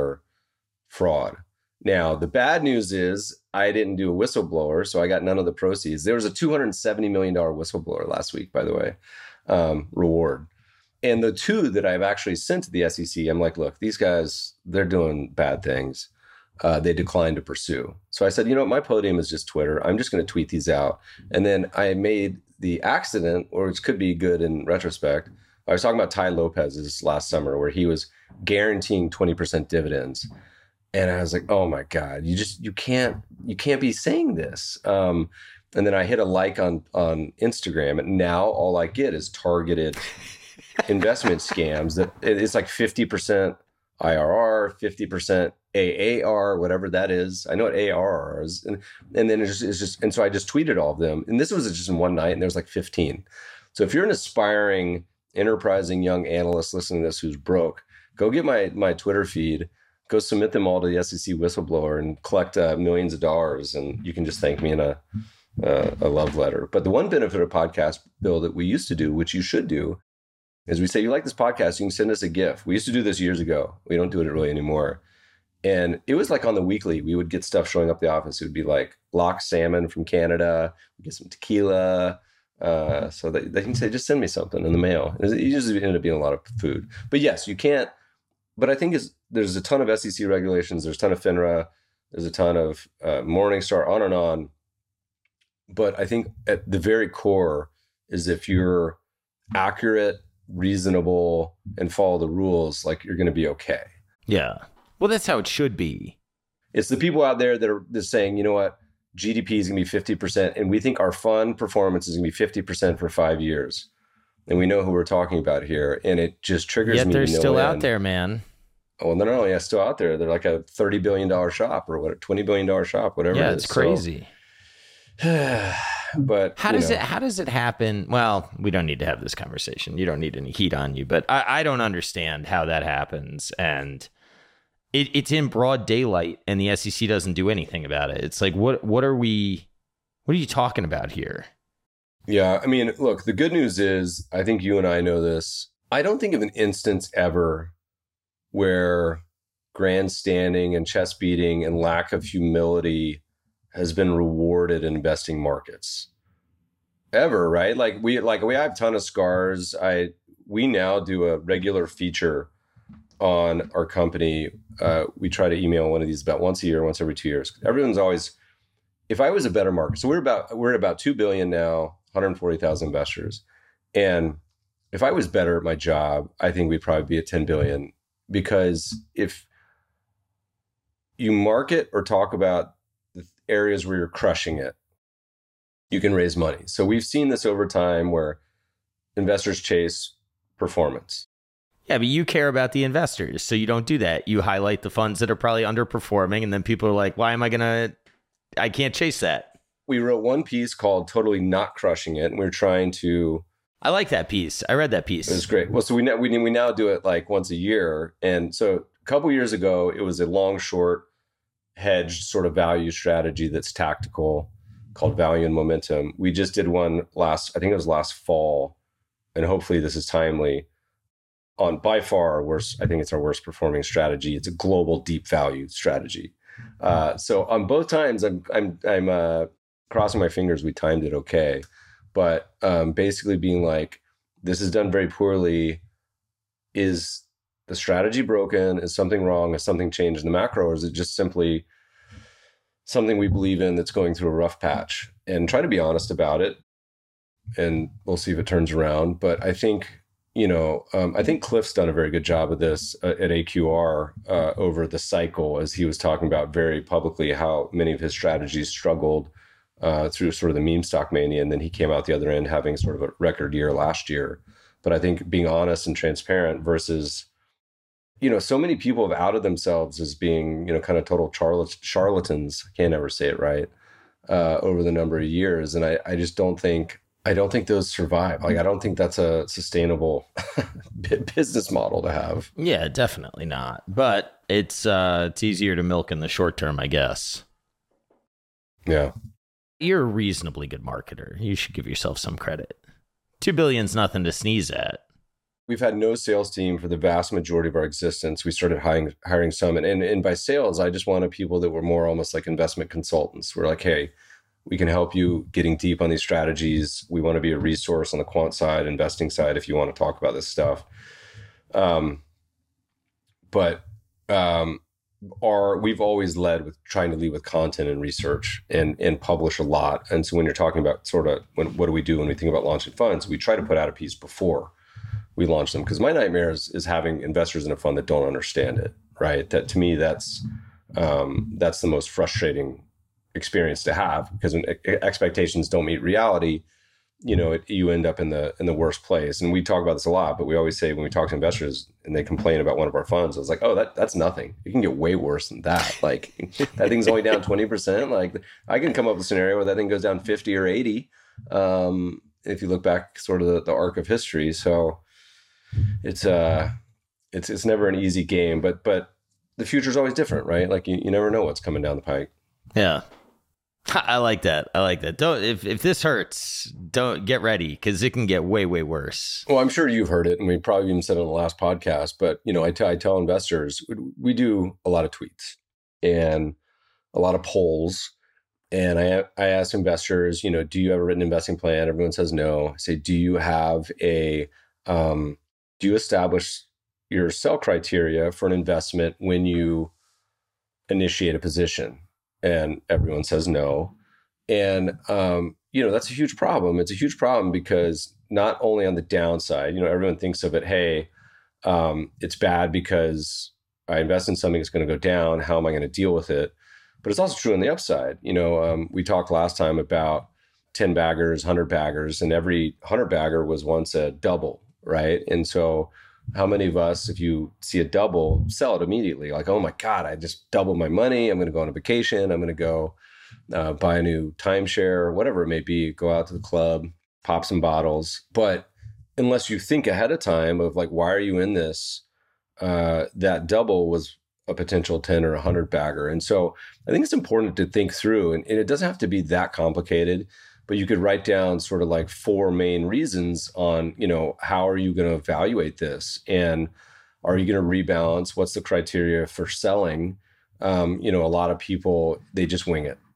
fraud. Now, the bad news is I didn't do a whistleblower, so I got none of the proceeds. There was a $270 million whistleblower last week, by the way, reward. And the 2 that I've actually sent to the SEC, I'm like, look, these guys, they're doing bad things. They declined to pursue. So I said, my podium is just Twitter. I'm just going to tweet these out. And then I made the accident, or it could be good in retrospect. I was talking about Tai Lopez's last summer, where he was guaranteeing 20% dividends. And I was like, oh my God, you can't be saying this. And then I hit a like on Instagram, and now all I get is targeted investment scams that it's like 50% IRR, 50% AAR, whatever that is. I know what ARR is. And then it's just, and so I just tweeted all of them. And this was just in one night, and there's like 15. So if you're an aspiring, enterprising young analyst listening to this who's broke, go get my Twitter feed, go submit them all to the SEC whistleblower and collect millions of dollars. And you can just thank me in a love letter. But the one benefit of podcast, Bill, that we used to do, which you should do, is we say, you like this podcast, you can send us a GIF. We used to do this years ago. We don't do it really anymore. And it was like on the weekly, we would get stuff showing up the office. It would be like lox salmon from Canada, we get some tequila. So they can say, just send me something in the mail. It usually ended up being a lot of food. But yes, you can't. But I think there's a ton of SEC regulations. There's a ton of FINRA. There's a ton of Morningstar, on and on. But I think at the very core is if you're accurate, reasonable, and follow the rules, like you're going to be okay. Yeah. Well, that's how it should be. It's the people out there that are just saying, you know what, GDP is going to be 50%, and we think our fund performance is going to be 50% for 5 years. And we know who we're talking about here. And it just triggers me. Yet they're still out there, man. Oh, no, yeah, still out there. They're like a $30 billion shop or what, $20 billion shop, whatever it is. Yeah, it's crazy. So, but how does it happen? Well, we don't need to have this conversation. You don't need any heat on you, but I don't understand how that happens. And it's in broad daylight, and the SEC doesn't do anything about it. It's like, what are you talking about here? Yeah, I mean, look, the good news is, I think you and I know this. I don't think of an instance ever where grandstanding and chest beating and lack of humility has been rewarded in investing markets. ever, right? We have a ton of scars. We now do a regular feature on our company. We try to email one of these about once a year, once every 2 years. Everyone's always, if I was a better marketer, so we're at about 2 billion now, 140,000 investors. And if I was better at my job, I think we'd probably be at 10 billion, because if you market or talk about the areas where you're crushing it, you can raise money. So we've seen this over time where investors chase performance. Yeah, but you care about the investors, so you don't do that. You highlight the funds that are probably underperforming, and then people are like, why am I can't chase that. We wrote one piece called Totally Not Crushing It, and we're trying to... I like that piece. I read that piece. It was great. Well, so we now do it like once a year. And so a couple years ago, it was a long, short, hedged sort of value strategy that's tactical, called Value and Momentum. We just did one I think it was last fall, and hopefully this is timely, on by far our worst, I think it's our worst performing strategy. It's a global deep value strategy. So on both times, I'm crossing my fingers we timed it okay. But basically being like, this is done very poorly. Is the strategy broken? Is something wrong? Has something changed in the macro? Or is it just simply something we believe in that's going through a rough patch? And try to be honest about it. And we'll see if it turns around. But I think, I think Cliff's done a very good job of this at AQR over the cycle, as he was talking about very publicly how many of his strategies struggled through sort of the meme stock mania. And then he came out the other end having sort of a record year last year. But I think being honest and transparent versus, so many people have outed themselves as being, kind of total charlatans. I can't ever say it right, over the number of years. And I just don't think those survive. Like, I don't think that's a sustainable business model to have. Yeah, definitely not. But it's easier to milk in the short term, I guess. Yeah. You're a reasonably good marketer. You should give yourself some credit. 2 billion's nothing to sneeze at. We've had no sales team for the vast majority of our existence. We started hiring some. And by sales, I just wanted people that were more almost like investment consultants. We're like, hey, we can help you getting deep on these strategies. We want to be a resource on the quant side, investing side, if you want to talk about this stuff. We've always led with trying to lead with content and research and publish a lot. And so when you're talking about sort of what do we do when we think about launching funds, we try to put out a piece before we launch them. Because my nightmare is having investors in a fund that don't understand it, right? That to me, that's the most frustrating experience to have, because when expectations don't meet reality, you end up in the worst place. And we talk about this a lot, but we always say when we talk to investors and they complain about one of our funds, I was like, oh, that's nothing. It can get way worse than that. Like, that thing's only down 20%. Like, I can come up with a scenario where that thing goes down 50 or 80. If you look back sort of the arc of history. So it's never an easy game, but the future is always different, right? Like, you never know what's coming down the pike. Yeah. I like that. Don't, if this hurts, don't get ready, because it can get way, way worse. Well, I'm sure you've heard it, and we probably even said it on the last podcast, but I tell investors, we do a lot of tweets and a lot of polls. And I ask investors, do you have a written investing plan? Everyone says no. I say, do you establish your sell criteria for an investment when you initiate a position? And everyone says no. And, that's a huge problem. It's a huge problem because not only on the downside, everyone thinks of it, hey, it's bad because I invest in something that's going to go down. How am I going to deal with it? But it's also true on the upside. We talked last time about 10 baggers, 100 baggers, and every 100 bagger was once a double, right? And so how many of us, if you see a double, sell it immediately? Like, oh my God, I just doubled my money. I'm going to go on a vacation. I'm going to go buy a new timeshare, whatever it may be, go out to the club, pop some bottles. But unless you think ahead of time of like, why are you in this? That double was a potential 10 or 100 bagger. And so I think it's important to think through, and it doesn't have to be that complicated, but you could write down sort of like 4 main reasons on, how are you going to evaluate this? And are you going to rebalance? What's the criteria for selling? A lot of people, they just wing it.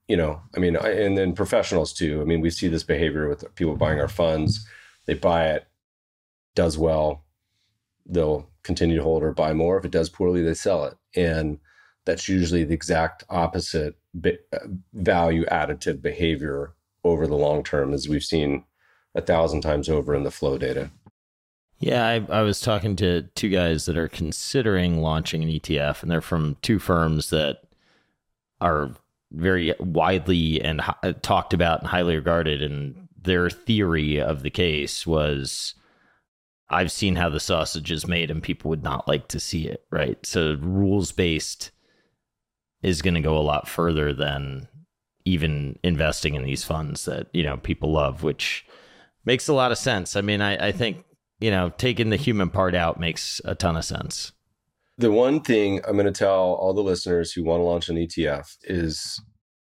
and then professionals too. I mean, we see this behavior with people buying our funds. They buy it, does well, they'll continue to hold or buy more. If it does poorly, they sell it. And that's usually the exact opposite value additive behavior over the long term, as we've seen 1,000 times over in the flow data. Yeah, I was talking to two guys that are considering launching an ETF, and they're from two firms that are very widely and talked about and highly regarded. And their theory of the case was, I've seen how the sausage is made and people would not like to see it, right? So rules-based is going to go a lot further than even investing in these funds that, people love, which makes a lot of sense. I mean, I think, taking the human part out makes a ton of sense. The one thing I'm going to tell all the listeners who want to launch an ETF is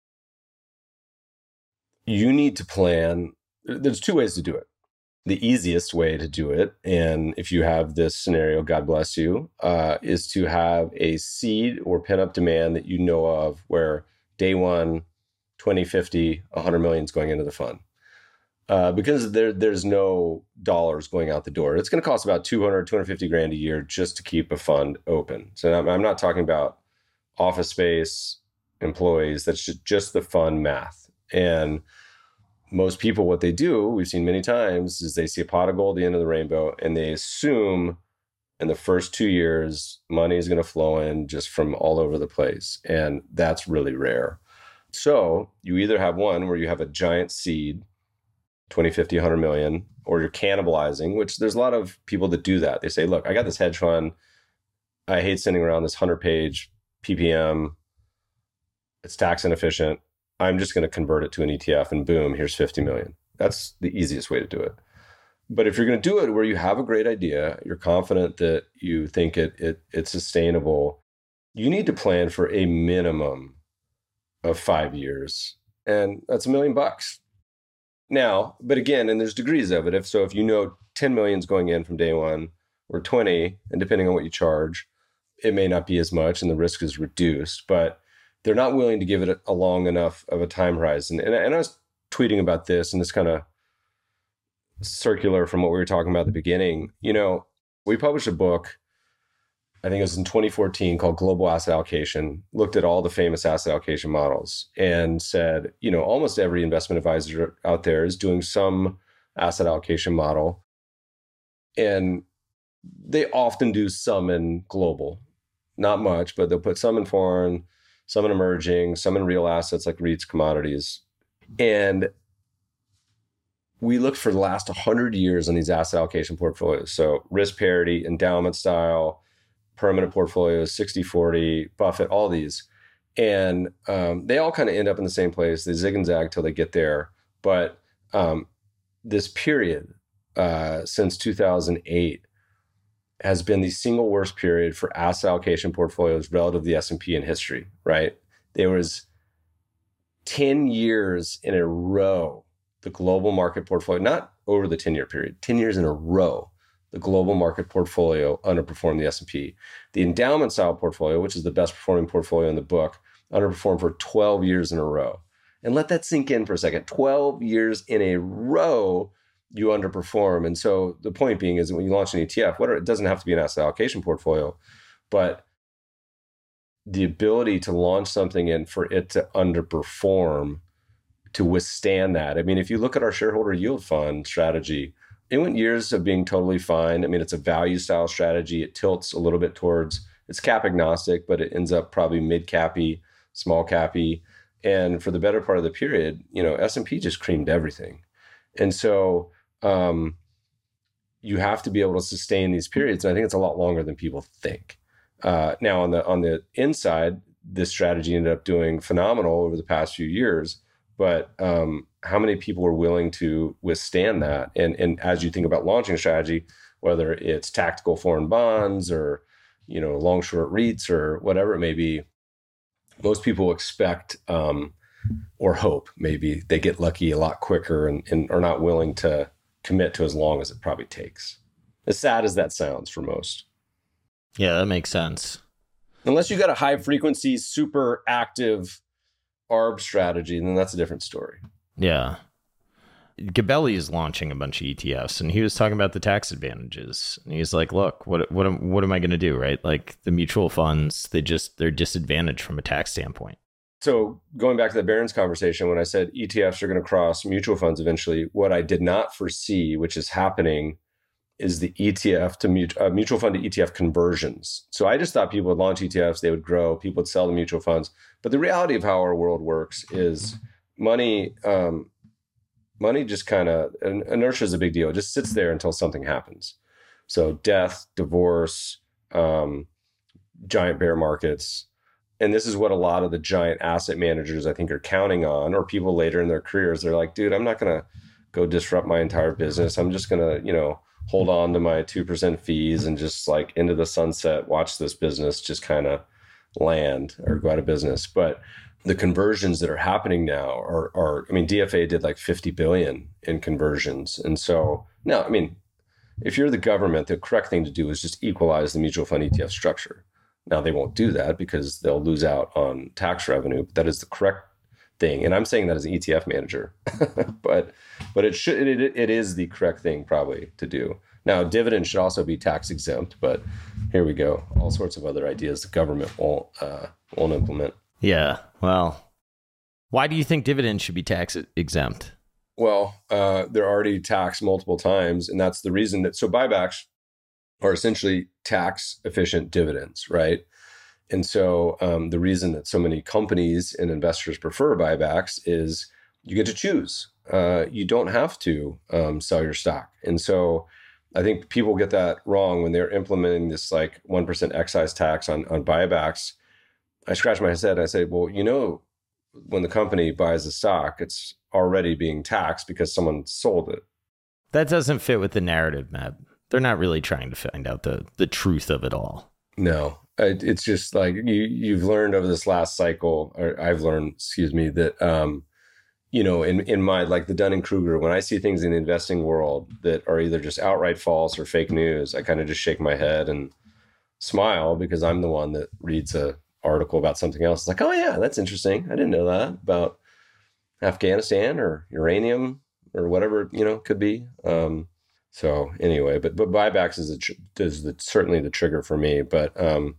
you need to plan. There's two ways to do it. The easiest way to do it, and if you have this scenario, God bless you, is to have a seed or pin-up demand that you know of where day one, 20, 50, 100 million is going into the fund. Because there's no dollars going out the door. It's going to cost about 200, 250 grand a year just to keep a fund open. So I'm not talking about office space, employees. That's just the fund math. And most people, what they do, we've seen many times, is they see a pot of gold at the end of the rainbow, and they assume in the first 2 years, money is going to flow in just from all over the place. And that's really rare. So you either have one where you have a giant seed, 20, 50, 100 million, or you're cannibalizing, which there's a lot of people that do that. They say, look, I got this hedge fund. I hate sending around this 100-page PPM. It's tax inefficient. I'm just going to convert it to an ETF and boom, here's 50 million. That's the easiest way to do it. But if you're going to do it where you have a great idea, you're confident that you think it's sustainable, you need to plan for a minimum of 5 years. And that's $1 million. Now, but again, and there's degrees of it. If 10 million is going in from day one or 20, and depending on what you charge, it may not be as much and the risk is reduced, but they're not willing to give it a long enough of a time horizon. And I was tweeting about this, and it's kind of circular from what we were talking about at the beginning. We published a book, I think it was in 2014, called Global Asset Allocation, looked at all the famous asset allocation models and said, almost every investment advisor out there is doing some asset allocation model. And they often do some in global, not much, but they'll put some in foreign, some in emerging, some in real assets like REITs, commodities. And we looked for the last 100 years on these asset allocation portfolios. So risk parity, endowment style, permanent portfolios, 60-40, Buffett, all these. And they all kind of end up in the same place. They zig and zag till they get there. But this period since 2008 has been the single worst period for asset allocation portfolios relative to the S&P in history, right? There was 10 years in a row, the global market portfolio, not over the 10-year period, 10 years in a row, the global market portfolio underperformed the S&P. The endowment style portfolio, which is the best performing portfolio in the book, underperformed for 12 years in a row. And let that sink in for a second. 12 years in a row, you underperform. And so the point being is that when you launch an ETF, it doesn't have to be an asset allocation portfolio, but the ability to launch something and for it to underperform, to withstand that. I mean, if you look at our shareholder yield fund strategy, it went years of being totally fine. I mean, it's a value style strategy. It tilts a little bit towards, it's cap agnostic, but it ends up probably mid-cappy, small cappy. And for the better part of the period, S&P just creamed everything. And so you have to be able to sustain these periods. And I think it's a lot longer than people think. Now on the inside, this strategy ended up doing phenomenal over the past few years. But how many people are willing to withstand that? And as you think about launching a strategy, whether it's tactical foreign bonds or long short REITs or whatever it may be, most people expect or hope maybe they get lucky a lot quicker and are not willing to commit to as long as it probably takes. As sad as that sounds for most. Yeah, that makes sense. Unless you got a high frequency, super active ARB strategy, then that's a different story. Yeah. Gabelli is launching a bunch of ETFs, and he was talking about the tax advantages. And he's like, look, what am I going to do, right? Like the mutual funds, they're disadvantaged from a tax standpoint. So going back to the Barron's conversation, when I said ETFs are going to cross mutual funds eventually, what I did not foresee, which is happening, is the ETF to mutual fund to ETF conversions. So I just thought people would launch ETFs, they would grow, people would sell the mutual funds. But the reality of how our world works is money just kind of, inertia is a big deal. It just sits there until something happens. So death, divorce, giant bear markets. And this is what a lot of the giant asset managers, I think, are counting on, or people later in their careers. They're like, dude, I'm not going to go disrupt my entire business. I'm just going to, hold on to my 2% fees and just like into the sunset, watch this business just kind of land or go out of business. But the conversions that are happening now are DFA did like 50 billion in conversions. And so now, if you're the government, the correct thing to do is just equalize the mutual fund ETF structure. Now they won't do that because they'll lose out on tax revenue, but that is the correct thing. And I'm saying that as an ETF manager, but it is the correct thing probably to do. Now, dividends should also be tax exempt, but here we go. All sorts of other ideas the government won't implement. Yeah. Well, why do you think dividends should be tax exempt? Well, they're already taxed multiple times, and that's the reason so buybacks are essentially tax efficient dividends, right? And so the reason that so many companies and investors prefer buybacks is you get to choose. You don't have to sell your stock. And so I think people get that wrong when they're implementing this like 1% excise tax on buybacks. I scratch my head. I say, well, when the company buys the stock, it's already being taxed because someone sold it. That doesn't fit with the narrative, Matt. They're not really trying to find out the truth of it all. No, it's just like you've learned over this last cycle, or I've learned, that, in my, like the Dunning-Kruger, when I see things in the investing world that are either just outright false or fake news, I kind of just shake my head and smile because I'm the one that reads a article about something else. It's like, oh yeah, that's interesting. I didn't know that about Afghanistan or uranium or whatever, could be. So anyway, but buybacks is certainly the trigger for me. But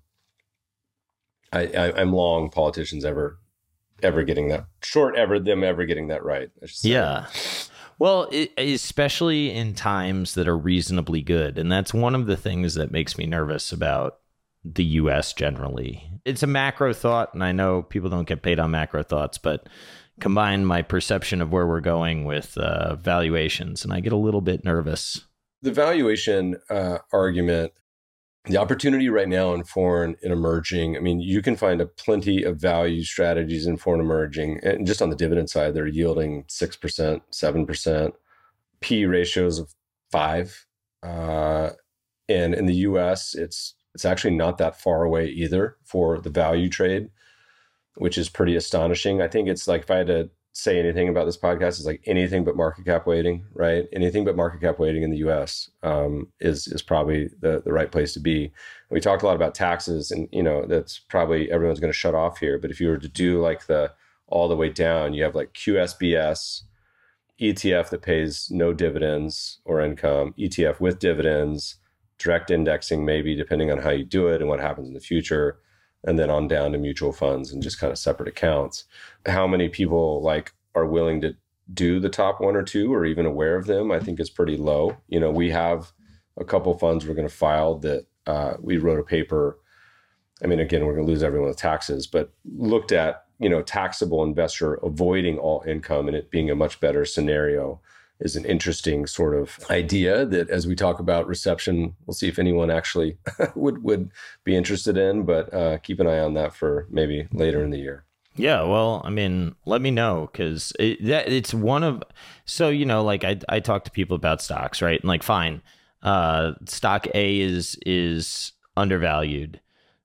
I'm long politicians ever getting that ever getting that right. Yeah. Well, especially in times that are reasonably good. And that's one of the things that makes me nervous about the U.S. generally. It's a macro thought, and I know people don't get paid on macro thoughts, but combine my perception of where we're going with valuations, and I get a little bit nervous. The valuation argument, the opportunity right now in foreign and emerging, you can find plenty of value strategies in foreign emerging, and just on the dividend side, they're yielding 6%, 7%, P ratios of 5. And in the U.S., it's actually not that far away either for the value trade, which is pretty astonishing. I think it's like, if I had to say anything about this podcast, it's like anything but market cap weighting, right? Anything but market cap weighting in the US is probably the right place to be. We talked a lot about taxes, and that's probably everyone's going to shut off here. But if you were to do like all the way down, you have like QSBS, ETF that pays no dividends or income, ETF with dividends, direct indexing, maybe depending on how you do it and what happens in the future, and then on down to mutual funds and just kind of separate accounts. How many people are willing to do the top one or two or even aware of them, I think is pretty low. We have a couple funds we're going to file that we wrote a paper. Again, we're going to lose everyone with taxes, but looked at, taxable investor avoiding all income and it being a much better scenario is an interesting sort of idea that, as we talk about reception, we'll see if anyone actually would be interested in, but keep an eye on that for maybe later in the year. Yeah, well, let me know, because it's one of, so, I talk to people about stocks, right? And fine, stock A is undervalued.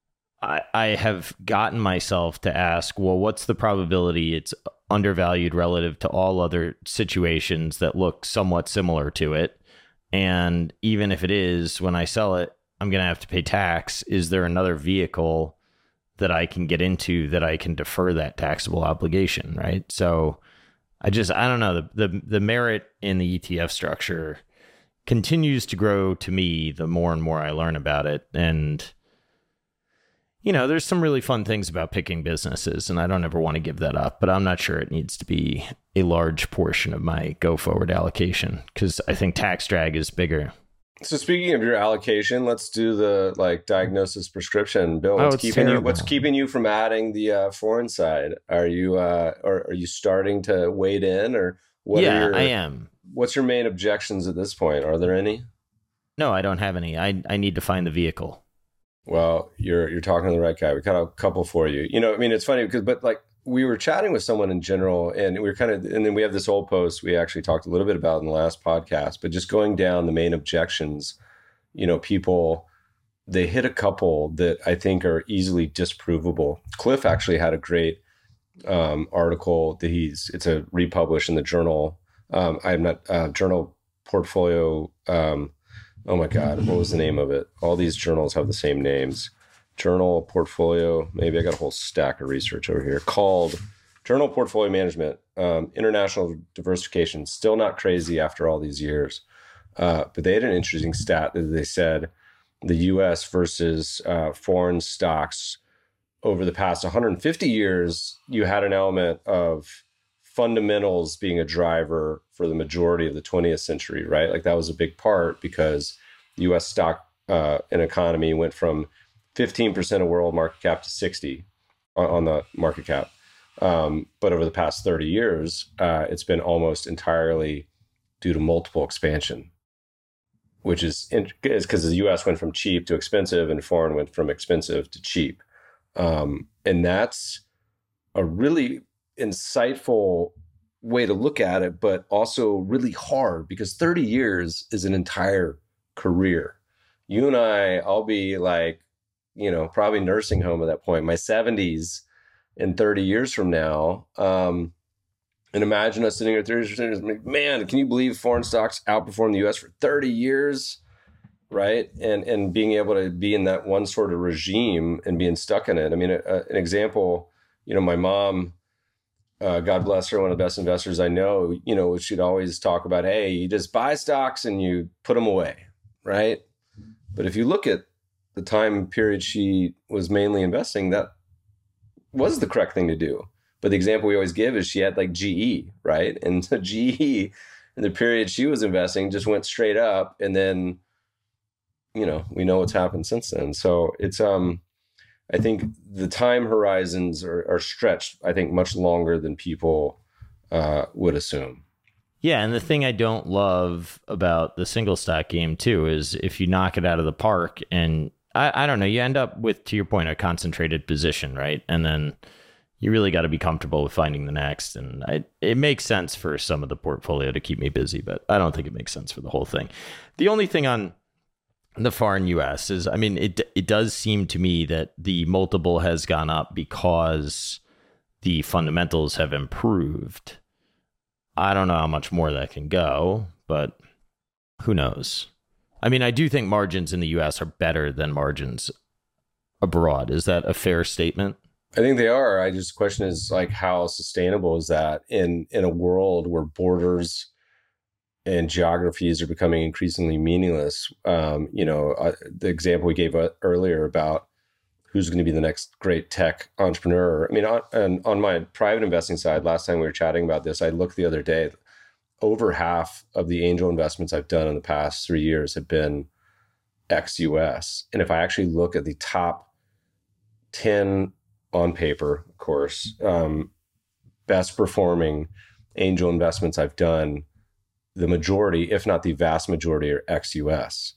I have gotten myself to ask, well, what's the probability it's undervalued relative to all other situations that look somewhat similar to it? And even if it is, when I sell it, I'm going to have to pay tax. Is there another vehicle that I can get into that I can defer that taxable obligation, right? So I don't know, the merit in the ETF structure continues to grow to me the more and more I learn about it. And there's some really fun things about picking businesses, and I don't ever want to give that up, but I'm not sure it needs to be a large portion of my go forward allocation, because I think tax drag is bigger. So speaking of your allocation, let's do the diagnosis prescription. Bill, what's keeping you from adding the foreign side? Are you are you starting to wade in, or what? Yeah, I am. What's your main objections at this point? Are there any? No, I don't have any. I need to find the vehicle. Well, you're talking to the right guy. We got a couple for you. It's funny because, we were chatting with someone in general, and and then we have this old post we actually talked a little bit about in the last podcast, but just going down the main objections, people, they hit a couple that I think are easily disprovable. Cliff actually had a great article that it's a republished in the journal. I'm not journal portfolio. Oh my God, what was the name of it? All these journals have the same names. Journal portfolio, maybe I got a whole stack of research over here, called Journal Portfolio Management, International Diversification. Still not crazy after all these years. But they had an interesting stat that they said the US versus foreign stocks over the past 150 years, you had an element of fundamentals being a driver for the majority of the 20th century, right? Like that was a big part because the US stock and economy went from 15% of world market cap to 60 on the market cap. But over the past 30 years, it's been almost entirely due to multiple expansion, which is because the US went from cheap to expensive and foreign went from expensive to cheap. And that's a really insightful way to look at it, but also really hard because 30 years is an entire career. You and I'll be probably nursing home at that point, my 70s in 30 years from now. And imagine us sitting here 30 years, man, can you believe foreign stocks outperformed the US for 30 years, right? And being able to be in that one sort of regime and being stuck in it. I mean, an example, my mom, God bless her, one of the best investors I know, she'd always talk about, hey, you just buy stocks and you put them away, right? But if you look at the time period she was mainly investing, that was the correct thing to do. But the example we always give is she had GE, right? And so GE in the period she was investing just went straight up. And then, we know what's happened since then. So it's, I think the time horizons are stretched, I think, much longer than people would assume. Yeah, and the thing I don't love about the single stock game too is if you knock it out of the park and I don't know, you end up with, to your point, a concentrated position, right? And then you really got to be comfortable with finding the next. And it makes sense for some of the portfolio to keep me busy, but I don't think it makes sense for the whole thing. The only thing on the foreign US is, it does seem to me that the multiple has gone up because the fundamentals have improved. I don't know how much more that can go, but who knows? I do think margins in the US are better than margins abroad. Is that a fair statement? I think they are. The question is how sustainable is that in a world where borders and geographies are becoming increasingly meaningless? The example we gave earlier about who's going to be the next great tech entrepreneur. On my private investing side, last time we were chatting about this, I looked the other day, over half of the angel investments I've done in the past 3 years have been ex-US. And if I actually look at the top 10 on paper, of course, best performing angel investments I've done, the majority, if not the vast majority, are ex-US.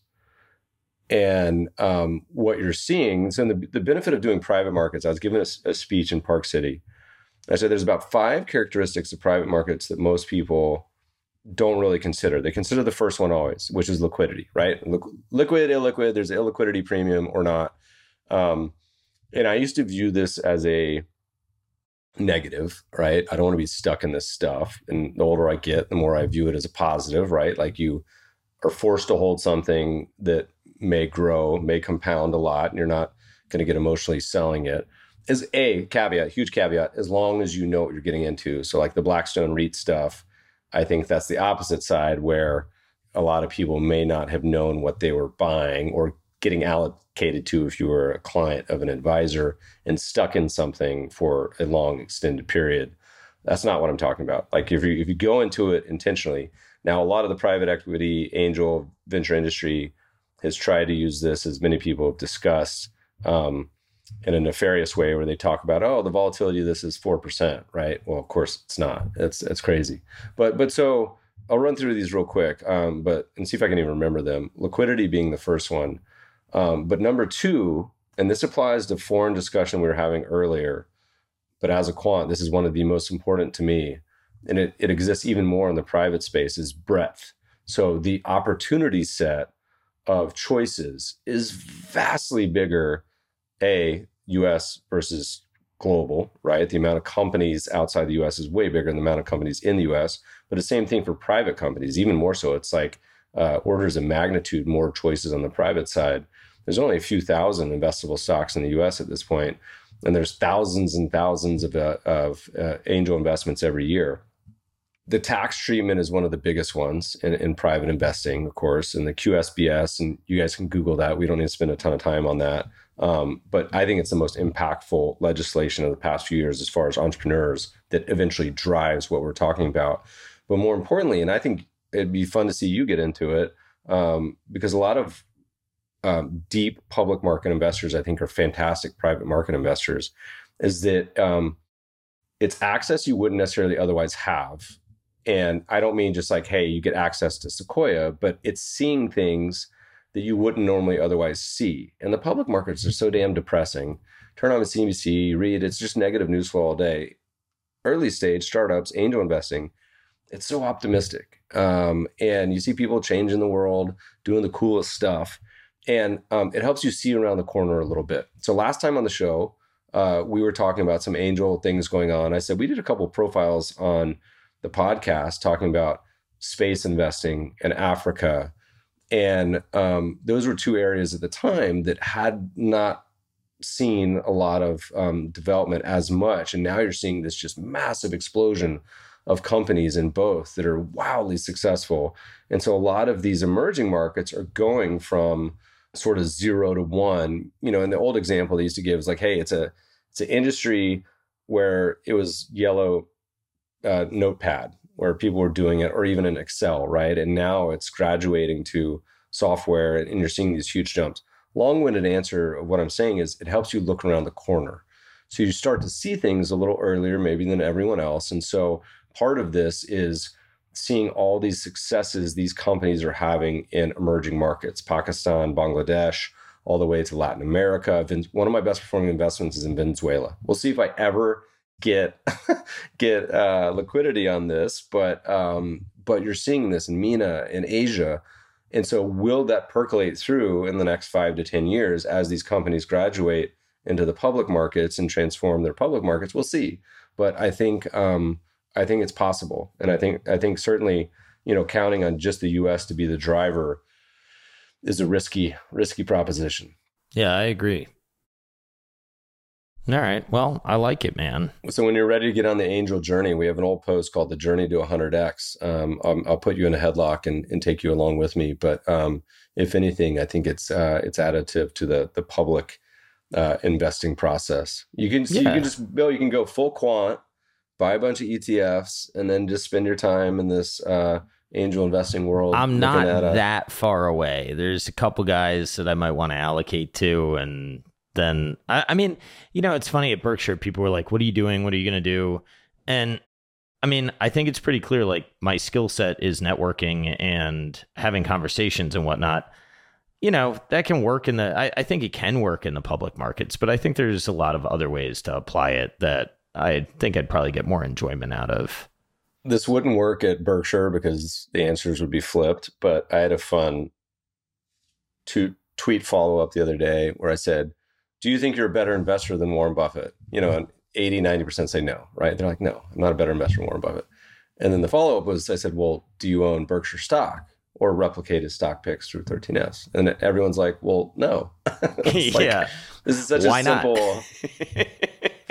And what you're seeing, so the benefit of doing private markets, I was giving a speech in Park City. I said there's about 5 characteristics of private markets that most people don't really consider. They consider the first one always, which is liquidity, right? Liquid, illiquid, there's an illiquidity premium or not. And I used to view this as a negative, right? I don't want to be stuck in this stuff. And the older I get, the more I view it as a positive, right? You are forced to hold something that may grow, may compound a lot, and you're not going to get emotionally selling it. is a caveat, huge caveat, as long as you know what you're getting into. So like the Blackstone REIT stuff, I think that's the opposite side where a lot of people may not have known what they were buying or getting allocated to if you were a client of an advisor and stuck in something for a long extended period. That's not what I'm talking about. Like if you go into it intentionally. Now, a lot of the private equity, angel, venture industry has tried to use this, as many people have discussed, in a nefarious way where they talk about, oh, the volatility of this is 4%, right? Well, of course it's not. It's crazy. But so I'll run through these real quick, and see if I can even remember them. Liquidity being the first one. But number two, and this applies to foreign discussion we were having earlier, but as a quant, this is one of the most important to me, and it exists even more in the private space, is breadth. So the opportunity set of choices is vastly bigger, US versus global, right? The amount of companies outside the US is way bigger than the amount of companies in the US, but the same thing for private companies, even more so. It's like orders of magnitude more choices on the private side. There's only a few thousand investable stocks in the US at this point, and there's thousands and thousands of angel investments every year. The tax treatment is one of the biggest ones in private investing, of course, and the QSBS, and you guys can Google that. We don't need to spend a ton of time on that. But I think it's the most impactful legislation of the past few years as far as entrepreneurs that eventually drives what we're talking about. But more importantly, and I think it'd be fun to see you get into it, because a lot of deep public market investors, I think, are fantastic private market investors, is that it's access you wouldn't necessarily otherwise have. And I don't mean just like, hey, you get access to Sequoia, but it's seeing things that you wouldn't normally otherwise see. And the public markets are so damn depressing. Turn on the CNBC, read, it's just negative news flow all day. Early stage startups, angel investing, it's so optimistic. And you see people changing the world, doing the coolest stuff. And it helps you see around the corner a little bit. So last time on the show, we were talking about some angel things going on. I said, we did a couple of profiles on the podcast talking about space investing in Africa. And those were two areas at the time that had not seen a lot of development as much. And now you're seeing this just massive explosion of companies in both that are wildly successful. And so a lot of these emerging markets are going from sort of 0 to 1. You know, and the old example they used to give is like, hey, it's an industry where it was yellow notepad where people were doing it, or even in Excel, right? And now it's graduating to software, and you're seeing these huge jumps. Long-winded answer of what I'm saying is it helps you look around the corner. So you start to see things a little earlier maybe than everyone else. And so part of this is seeing all these successes these companies are having in emerging markets, Pakistan, Bangladesh, all the way to Latin America. One of my best performing investments is in Venezuela. We'll see if I ever get liquidity on this, but you're seeing this in MENA, in Asia. And so will that percolate through in the next 5 to 10 years as these companies graduate into the public markets and transform their public markets? We'll see. But I think it's possible. And I think certainly, you know, counting on just the US to be the driver is a risky proposition. Yeah, I agree. All right. Well, I like it, man. So when you're ready to get on the angel journey, we have an old post called The Journey to 100X. I'll put you in a headlock and take you along with me. But if anything, I think it's additive to the public investing process. You can go full quant, buy a bunch of ETFs, and then just spend your time in this angel investing world. I'm not that far away. There's a couple guys that I might want to allocate to, and then I mean, you know, it's funny at Berkshire, people were like, what are you doing? What are you going to do? And I mean, I think it's pretty clear, like my skill set is networking and having conversations and whatnot. You know, that can work I think it can work in the public markets, but I think there's a lot of other ways to apply it that I think I'd probably get more enjoyment out of. This wouldn't work at Berkshire because the answers would be flipped, but I had a fun tweet follow-up the other day where I said, do you think you're a better investor than Warren Buffett? You know, and 80-90% say no, right? They're like, no, I'm not a better investor than Warren Buffett. And then the follow-up was, I said, well, do you own Berkshire stock or replicate his stock picks through 13Fs? And everyone's like, well, no. Yeah. This is such a simple...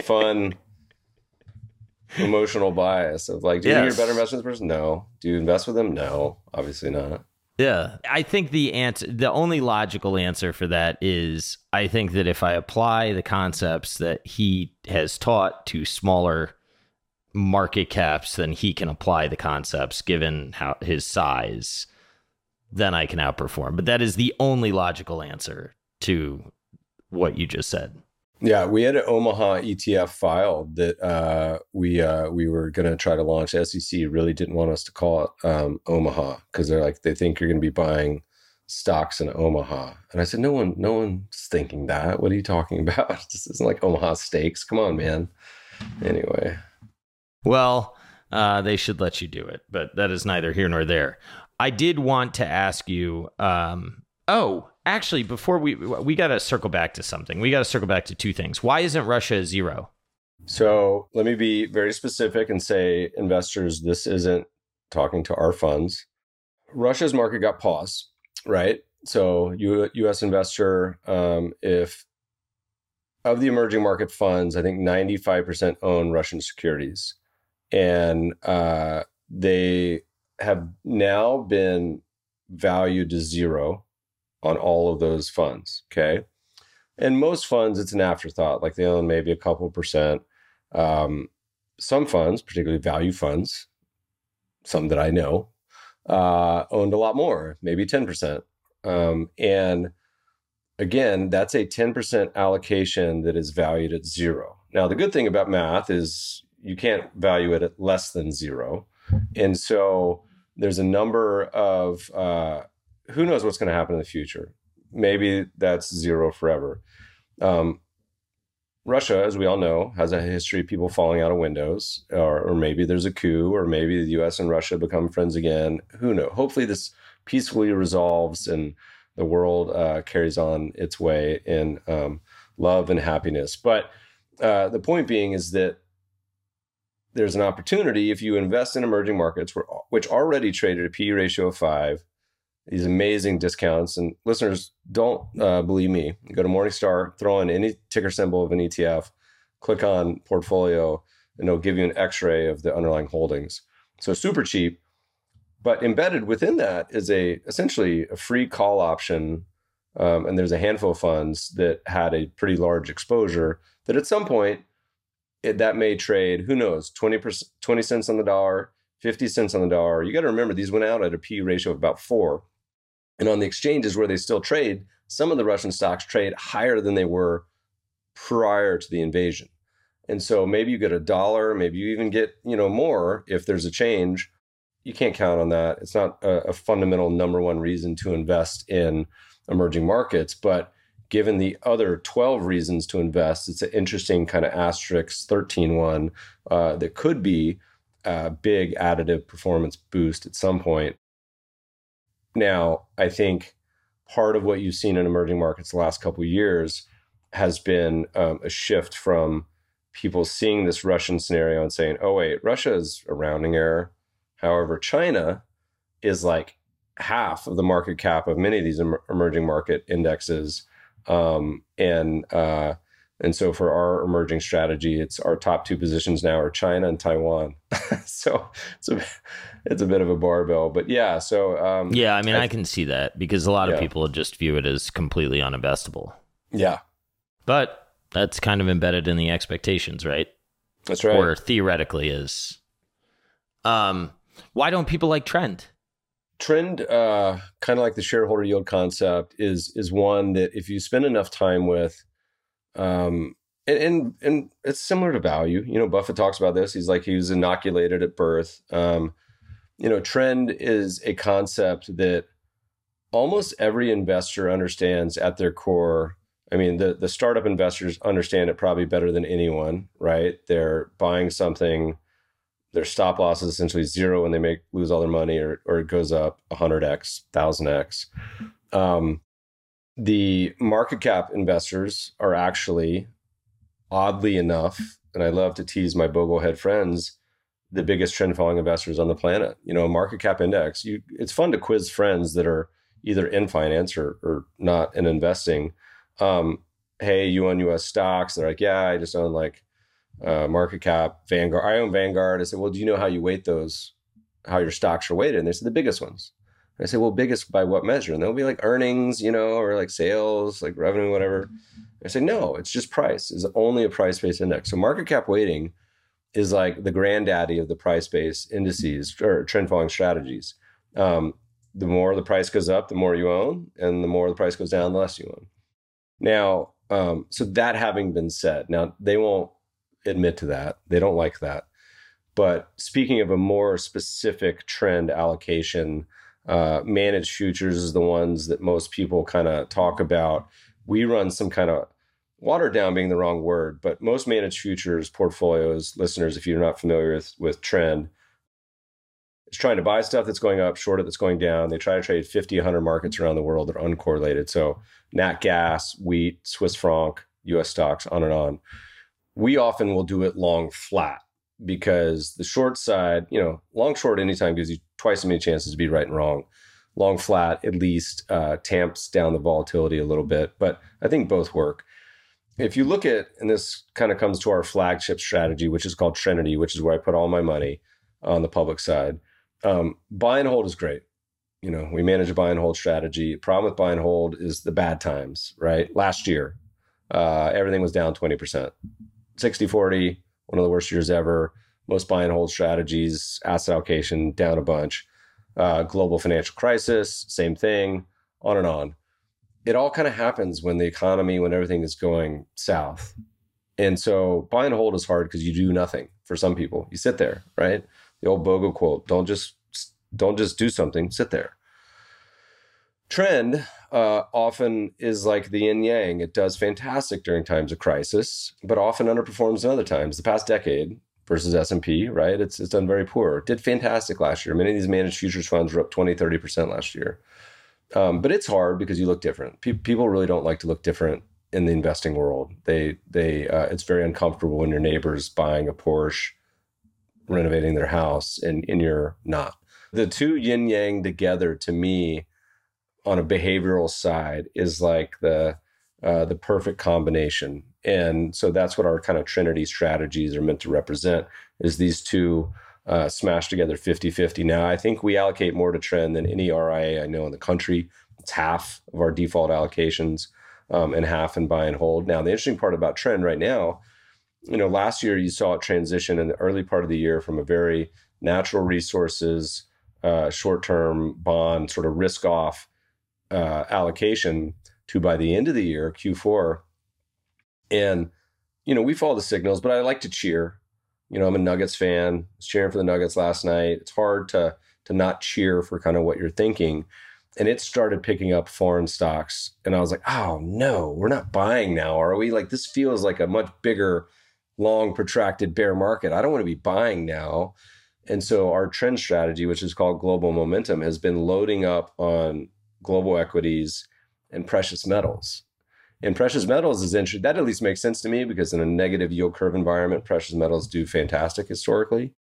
fun emotional bias of like, do you think you're a better investment person? No. Do you invest with them? No, obviously not. Yeah. I think the only logical answer for that is I think that if I apply the concepts that he has taught to smaller market caps, then he can apply the concepts given how his size, then I can outperform. But that is the only logical answer to what you just said. Yeah, we had an Omaha ETF filed that we were going to try to launch. The SEC really didn't want us to call it Omaha because they think you're going to be buying stocks in Omaha. And I said, no one's thinking that. What are you talking about? This isn't like Omaha Steaks. Come on, man. Anyway. Well, they should let you do it, but that is neither here nor there. I did want to ask you, actually, before we got to circle back to something. We got to circle back to two things. Why isn't Russia a zero? So let me be very specific and say, investors, this isn't talking to our funds. Russia's market got paused, right? So U.S. investor, if of the emerging market funds, I think 95% own Russian securities. And they have now been valued to zero on all of those funds, okay? And most funds, it's an afterthought, like they own maybe a couple percent. Some funds, particularly value funds, some that I know, owned a lot more, maybe 10%. And again, that's a 10% allocation that is valued at zero. Now, the good thing about math is you can't value it at less than zero. And so there's a number of, who knows what's going to happen in the future? Maybe that's zero forever. Russia, as we all know, has a history of people falling out of windows, or maybe there's a coup, or maybe the U.S. and Russia become friends again. Who knows? Hopefully this peacefully resolves and the world carries on its way in love and happiness. But the point being is that there's an opportunity if you invest in emerging markets, which already traded a PE ratio of 5, these amazing discounts. And listeners, don't believe me. Go to Morningstar, throw in any ticker symbol of an ETF, click on portfolio, and it'll give you an x-ray of the underlying holdings. So super cheap. But embedded within that is essentially a free call option. And there's a handful of funds that had a pretty large exposure that at some point, that may trade, who knows, 20 cents on the dollar, 50 cents on the dollar. You got to remember, these went out at a P ratio of about 4. And on the exchanges where they still trade, some of the Russian stocks trade higher than they were prior to the invasion. And so maybe you get $1, maybe you even get, more if there's a change. You can't count on that. It's not a fundamental number one reason to invest in emerging markets, but given the other 12 reasons to invest, it's an interesting kind of asterisk 13 one that could be a big additive performance boost at some point. Now, I think part of what you've seen in emerging markets the last couple of years has been a shift from people seeing this Russian scenario and saying, oh, wait, Russia is a rounding error. However, China is like half of the market cap of many of these emerging market indexes. And so for our emerging strategy, it's our top 2 positions now are China and Taiwan. So it's a bit of a barbell, but yeah. So, I can see that because a lot of people just view it as completely uninvestable. Yeah. But that's kind of embedded in the expectations, right? That's right. Or theoretically is. Why don't people like trend? Trend, kind of like the shareholder yield concept, is one that if you spend enough time with, and it's similar to value. Buffett talks about this. He's like he was inoculated at birth. Trend is a concept that almost every investor understands at their core. I mean, the startup investors understand it probably better than anyone, right? They're buying something. Their stop loss is essentially 0 when they lose all their money, or it goes up 100x, 1000x. The market cap investors are actually, oddly enough, and I love to tease my boglehead friends, the biggest trend following investors on the planet. A market cap index. It's fun to quiz friends that are either in finance or not in investing. Hey, you own U.S. stocks? They're like, yeah, I just own like market cap, Vanguard. I own Vanguard. I said, well, do you know how you weight those, how your stocks are weighted? And they said, the biggest ones. And I said, well, biggest by what measure? And they'll be like earnings, or like sales, like revenue, whatever. I said, no, it's just price. It's only a price-based index. So market cap weighting is like the granddaddy of the price-based indices or trend-following strategies. The more the price goes up, the more you own, and the more the price goes down, the less you own. Now, so that having been said, now they won't admit to that. They don't like that. But speaking of a more specific trend allocation, managed futures is the ones that most people kind of talk about. We run some kind of watered down being the wrong word, but most managed futures portfolios, listeners, if you're not familiar with trend, is trying to buy stuff that's going up, short it that's going down. They try to trade 50, 100 markets around the world that are uncorrelated. So nat gas, wheat, Swiss franc, US stocks, on and on. We often will do it long flat because the short side, long short anytime gives you twice as many chances to be right and wrong. Long flat at least tamps down the volatility a little bit, but I think both work. If you look at, and this kind of comes to our flagship strategy, which is called Trinity, which is where I put all my money on the public side. Buy and hold is great. We manage a buy and hold strategy. Problem with buy and hold is the bad times, right? Last year, everything was down 20%. 60-40, one of the worst years ever. Most buy and hold strategies, asset allocation down a bunch. Global financial crisis, same thing, on and on. It all kind of happens when when everything is going south. And so buy and hold is hard because you do nothing for some people. You sit there, right? The old Bogo quote, don't just do something, sit there. Trend often is like the yin yang. It does fantastic during times of crisis, but often underperforms in other times. The past decade versus S&P, right? It's done very poor. It did fantastic last year. Many of these managed futures funds were up 20, 30% last year. But it's hard because you look different. People really don't like to look different in the investing world. It's very uncomfortable when your neighbor's buying a Porsche, renovating their house, and you're not. The two yin yang together, to me, on a behavioral side, is like the perfect combination. And so that's what our kind of Trinity strategies are meant to represent, is these two smashed together 50-50. Now, I think we allocate more to trend than any RIA I know in the country. It's half of our default allocations and half in buy and hold. Now, the interesting part about trend right now, last year you saw it transition in the early part of the year from a very natural resources, short-term bond, sort of risk-off allocation to, by the end of the year, Q4. And, we follow the signals, but I like to cheer. I'm a Nuggets fan. I was cheering for the Nuggets last night. It's hard to not cheer for kind of what you're thinking. And it started picking up foreign stocks. And I was like, oh, no, we're not buying now, are we? Like, this feels like a much bigger, long, protracted bear market. I don't want to be buying now. And so our trend strategy, which is called Global Momentum, has been loading up on global equities and precious metals. And precious metals is interesting. That at least makes sense to me because in a negative yield curve environment, precious metals do fantastic historically.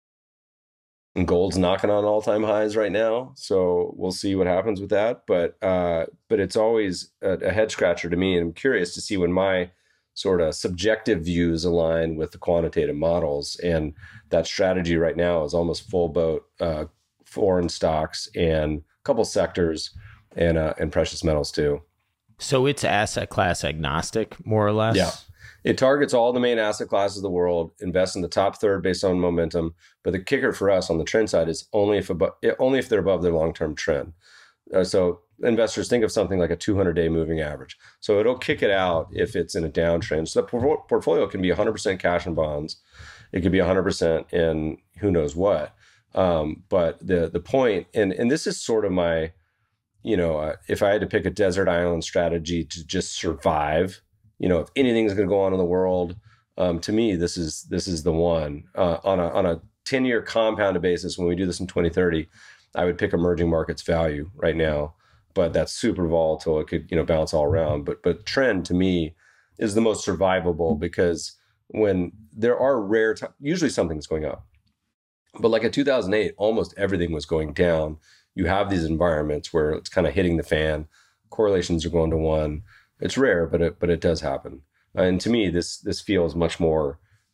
And gold's knocking on all-time highs right now. So we'll see what happens with that. But it's always a head scratcher to me. And I'm curious to see when my sort of subjective views align with the quantitative models. And that strategy right now is almost full boat foreign stocks and a couple sectors and precious metals too. So it's asset class agnostic, more or less? Yeah. It targets all the main asset classes of the world, invests in the top third based on momentum. But the kicker for us on the trend side is only if they're above their long-term trend. So investors think of something like a 200-day moving average. So it'll kick it out if it's in a downtrend. So the portfolio can be 100% cash and bonds. It could be 100% in who knows what. But the point, and this is sort of my, if I had to pick a desert island strategy to just survive, if anything's going to go on in the world, to me, this is the one. On a 10-year compounded basis, when we do this in 2030, I would pick emerging markets value right now. But that's super volatile. It could, bounce all around. But trend to me is the most survivable because when there are rare times, usually something's going up. But like in 2008, almost everything was going down. You have these environments where it's kind of hitting the fan. Correlations are going to one. It's rare, but it does happen. And to me, this feels much more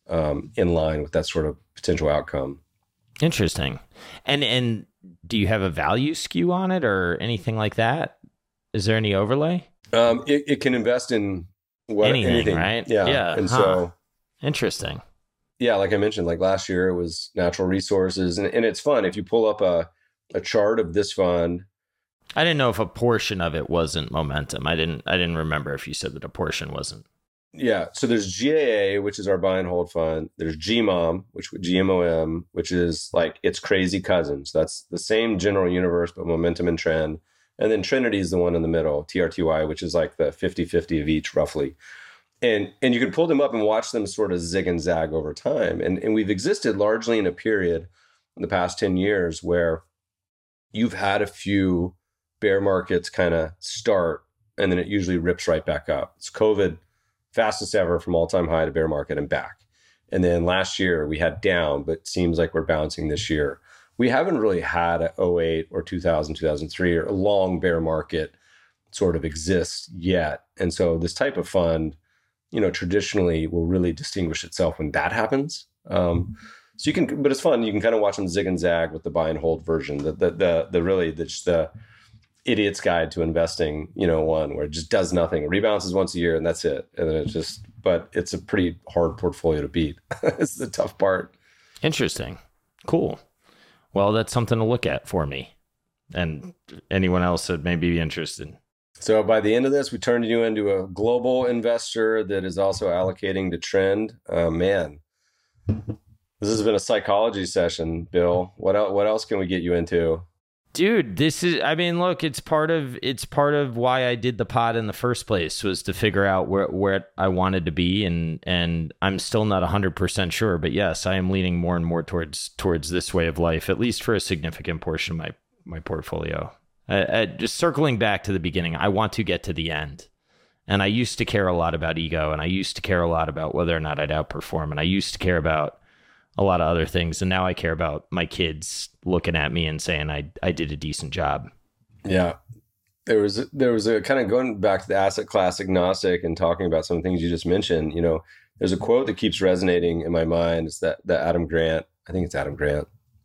in line with that sort of potential outcome. Interesting. And do you have a value skew on it or anything like that? Is there any overlay? It can invest in anything, right? Yeah. And so interesting. Yeah, like I mentioned, like last year it was natural resources, and it's fun if you pull up a chart of this fund. I didn't know if a portion of it wasn't momentum. I didn't remember if you said that a portion wasn't. Yeah, so there's GAA, which is our buy and hold fund. There's GMOM, GMOM, which is like its crazy cousins. That's the same general universe, but momentum and trend. And then Trinity is the one in the middle, TRTY, which is like the 50-50 of each roughly. And you can pull them up and watch them sort of zig and zag over time. And we've existed largely in a period in the past 10 years where you've had a few bear markets kind of start, and then it usually rips right back up. It's COVID, fastest ever from all-time high to bear market and back. And then last year we had down, but seems like we're bouncing this year. We haven't really had a 08 or 2000, 2003 or a long bear market sort of exist yet. And so this type of fund, traditionally will really distinguish itself when that happens. So you can, but it's fun. You can kind of watch them zig and zag with the buy and hold version, the idiot's guide to investing, one where it just does nothing. It rebounds once a year and that's it. And then but it's a pretty hard portfolio to beat. It's the tough part. Interesting. Cool. Well, that's something to look at for me and anyone else that may be interested. So by the end of this, we turned you into a global investor that is also allocating to trend. Man, this has been a psychology session, Bill. What else can we get you into? Dude, look, it's part of why I did the pod in the first place, was to figure out where I wanted to be. And I'm still not 100% sure, but yes, I am leaning more and more towards this way of life, at least for a significant portion of my portfolio. Just circling back to the beginning, I want to get to the end. And I used to care a lot about ego, and I used to care a lot about whether or not I'd outperform, and I used to care about a lot of other things. And now I care about my kids looking at me and saying I did a decent job. Yeah. There was a kind of going back to the asset class agnostic and talking about some things you just mentioned. There's a quote that keeps resonating in my mind. It's that Adam Grant. I think it's Adam Grant.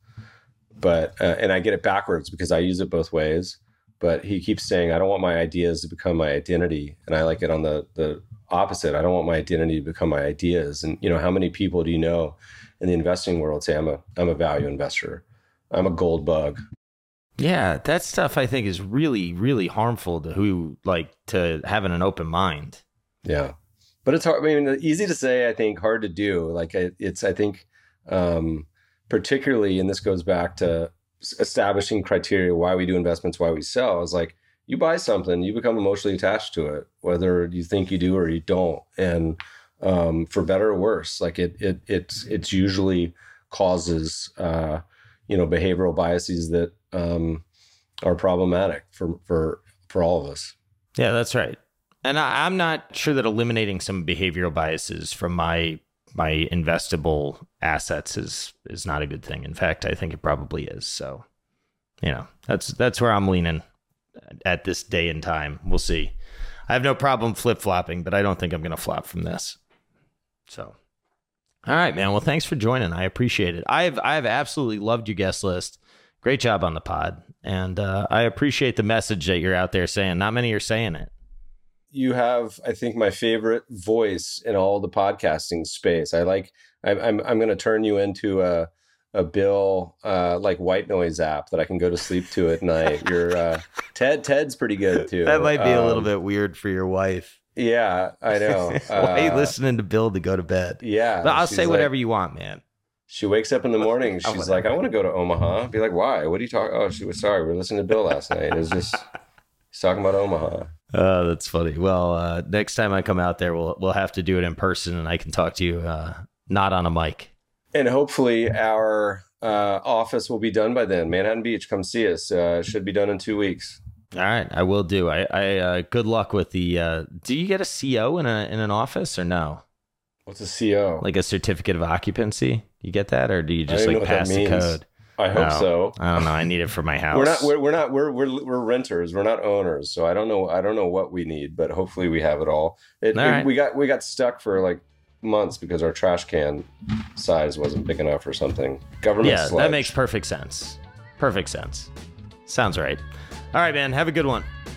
But, and I get it backwards because I use it both ways, but he keeps saying, I don't want my ideas to become my identity. And I like it on the opposite. I don't want my identity to become my ideas. And, how many people do you know in the investing world say, I'm a value investor. I'm a gold bug. Yeah. That stuff I think is really, really harmful to having an open mind. Yeah. But it's hard. Easy to say, I think, hard to do. Like I think, particularly, and this goes back to establishing criteria, why we do investments, why we sell, is like you buy something, you become emotionally attached to it, whether you think you do or you don't. And for better or worse, like it's usually causes, behavioral biases that are problematic for all of us. Yeah, that's right. And I'm not sure that eliminating some behavioral biases from my investable assets is not a good thing. In fact, I think it probably is. So, that's where I'm leaning at this day and time. We'll see. I have no problem flip-flopping, but I don't think I'm going to flop from this. So, all right, man. Well, thanks for joining. I appreciate it. I've absolutely loved your guest list. Great job on the pod. And I appreciate the message that you're out there saying. Not many are saying it. You have, I think, my favorite voice in all the podcasting space. I'm going to turn you into a Bill like white noise app that I can go to sleep to at night. Your Ted's pretty good too. That might be a little bit weird for your wife. Yeah, I know. Why are you listening to Bill to go to bed? Yeah, but I'll say whatever you want, man. She wakes up in the morning. She's like, I want to go to Omaha. I'd be like, why? What are you talking? Oh, she was sorry. We were listening to Bill last night. It was just he's talking about Omaha. Oh, that's funny. Well, next time I come out there, we'll have to do it in person, and I can talk to you not on a mic. And hopefully our office will be done by then. Manhattan Beach, come see us. Should be done in 2 weeks. All right, I will do. I good luck with the. Do you get a CO in an office or no? What's a CO? Like a certificate of occupancy? You get that, or do you just like pass the code? I hope so. I don't know. I need it for my house. We're renters. We're not owners. So I don't know what we need, but hopefully we have it all. All right. We got stuck for like months because our trash can size wasn't big enough or something. Government Yeah, sludge. that makes perfect sense. Perfect sense. Sounds right. All right, man. Have a good one.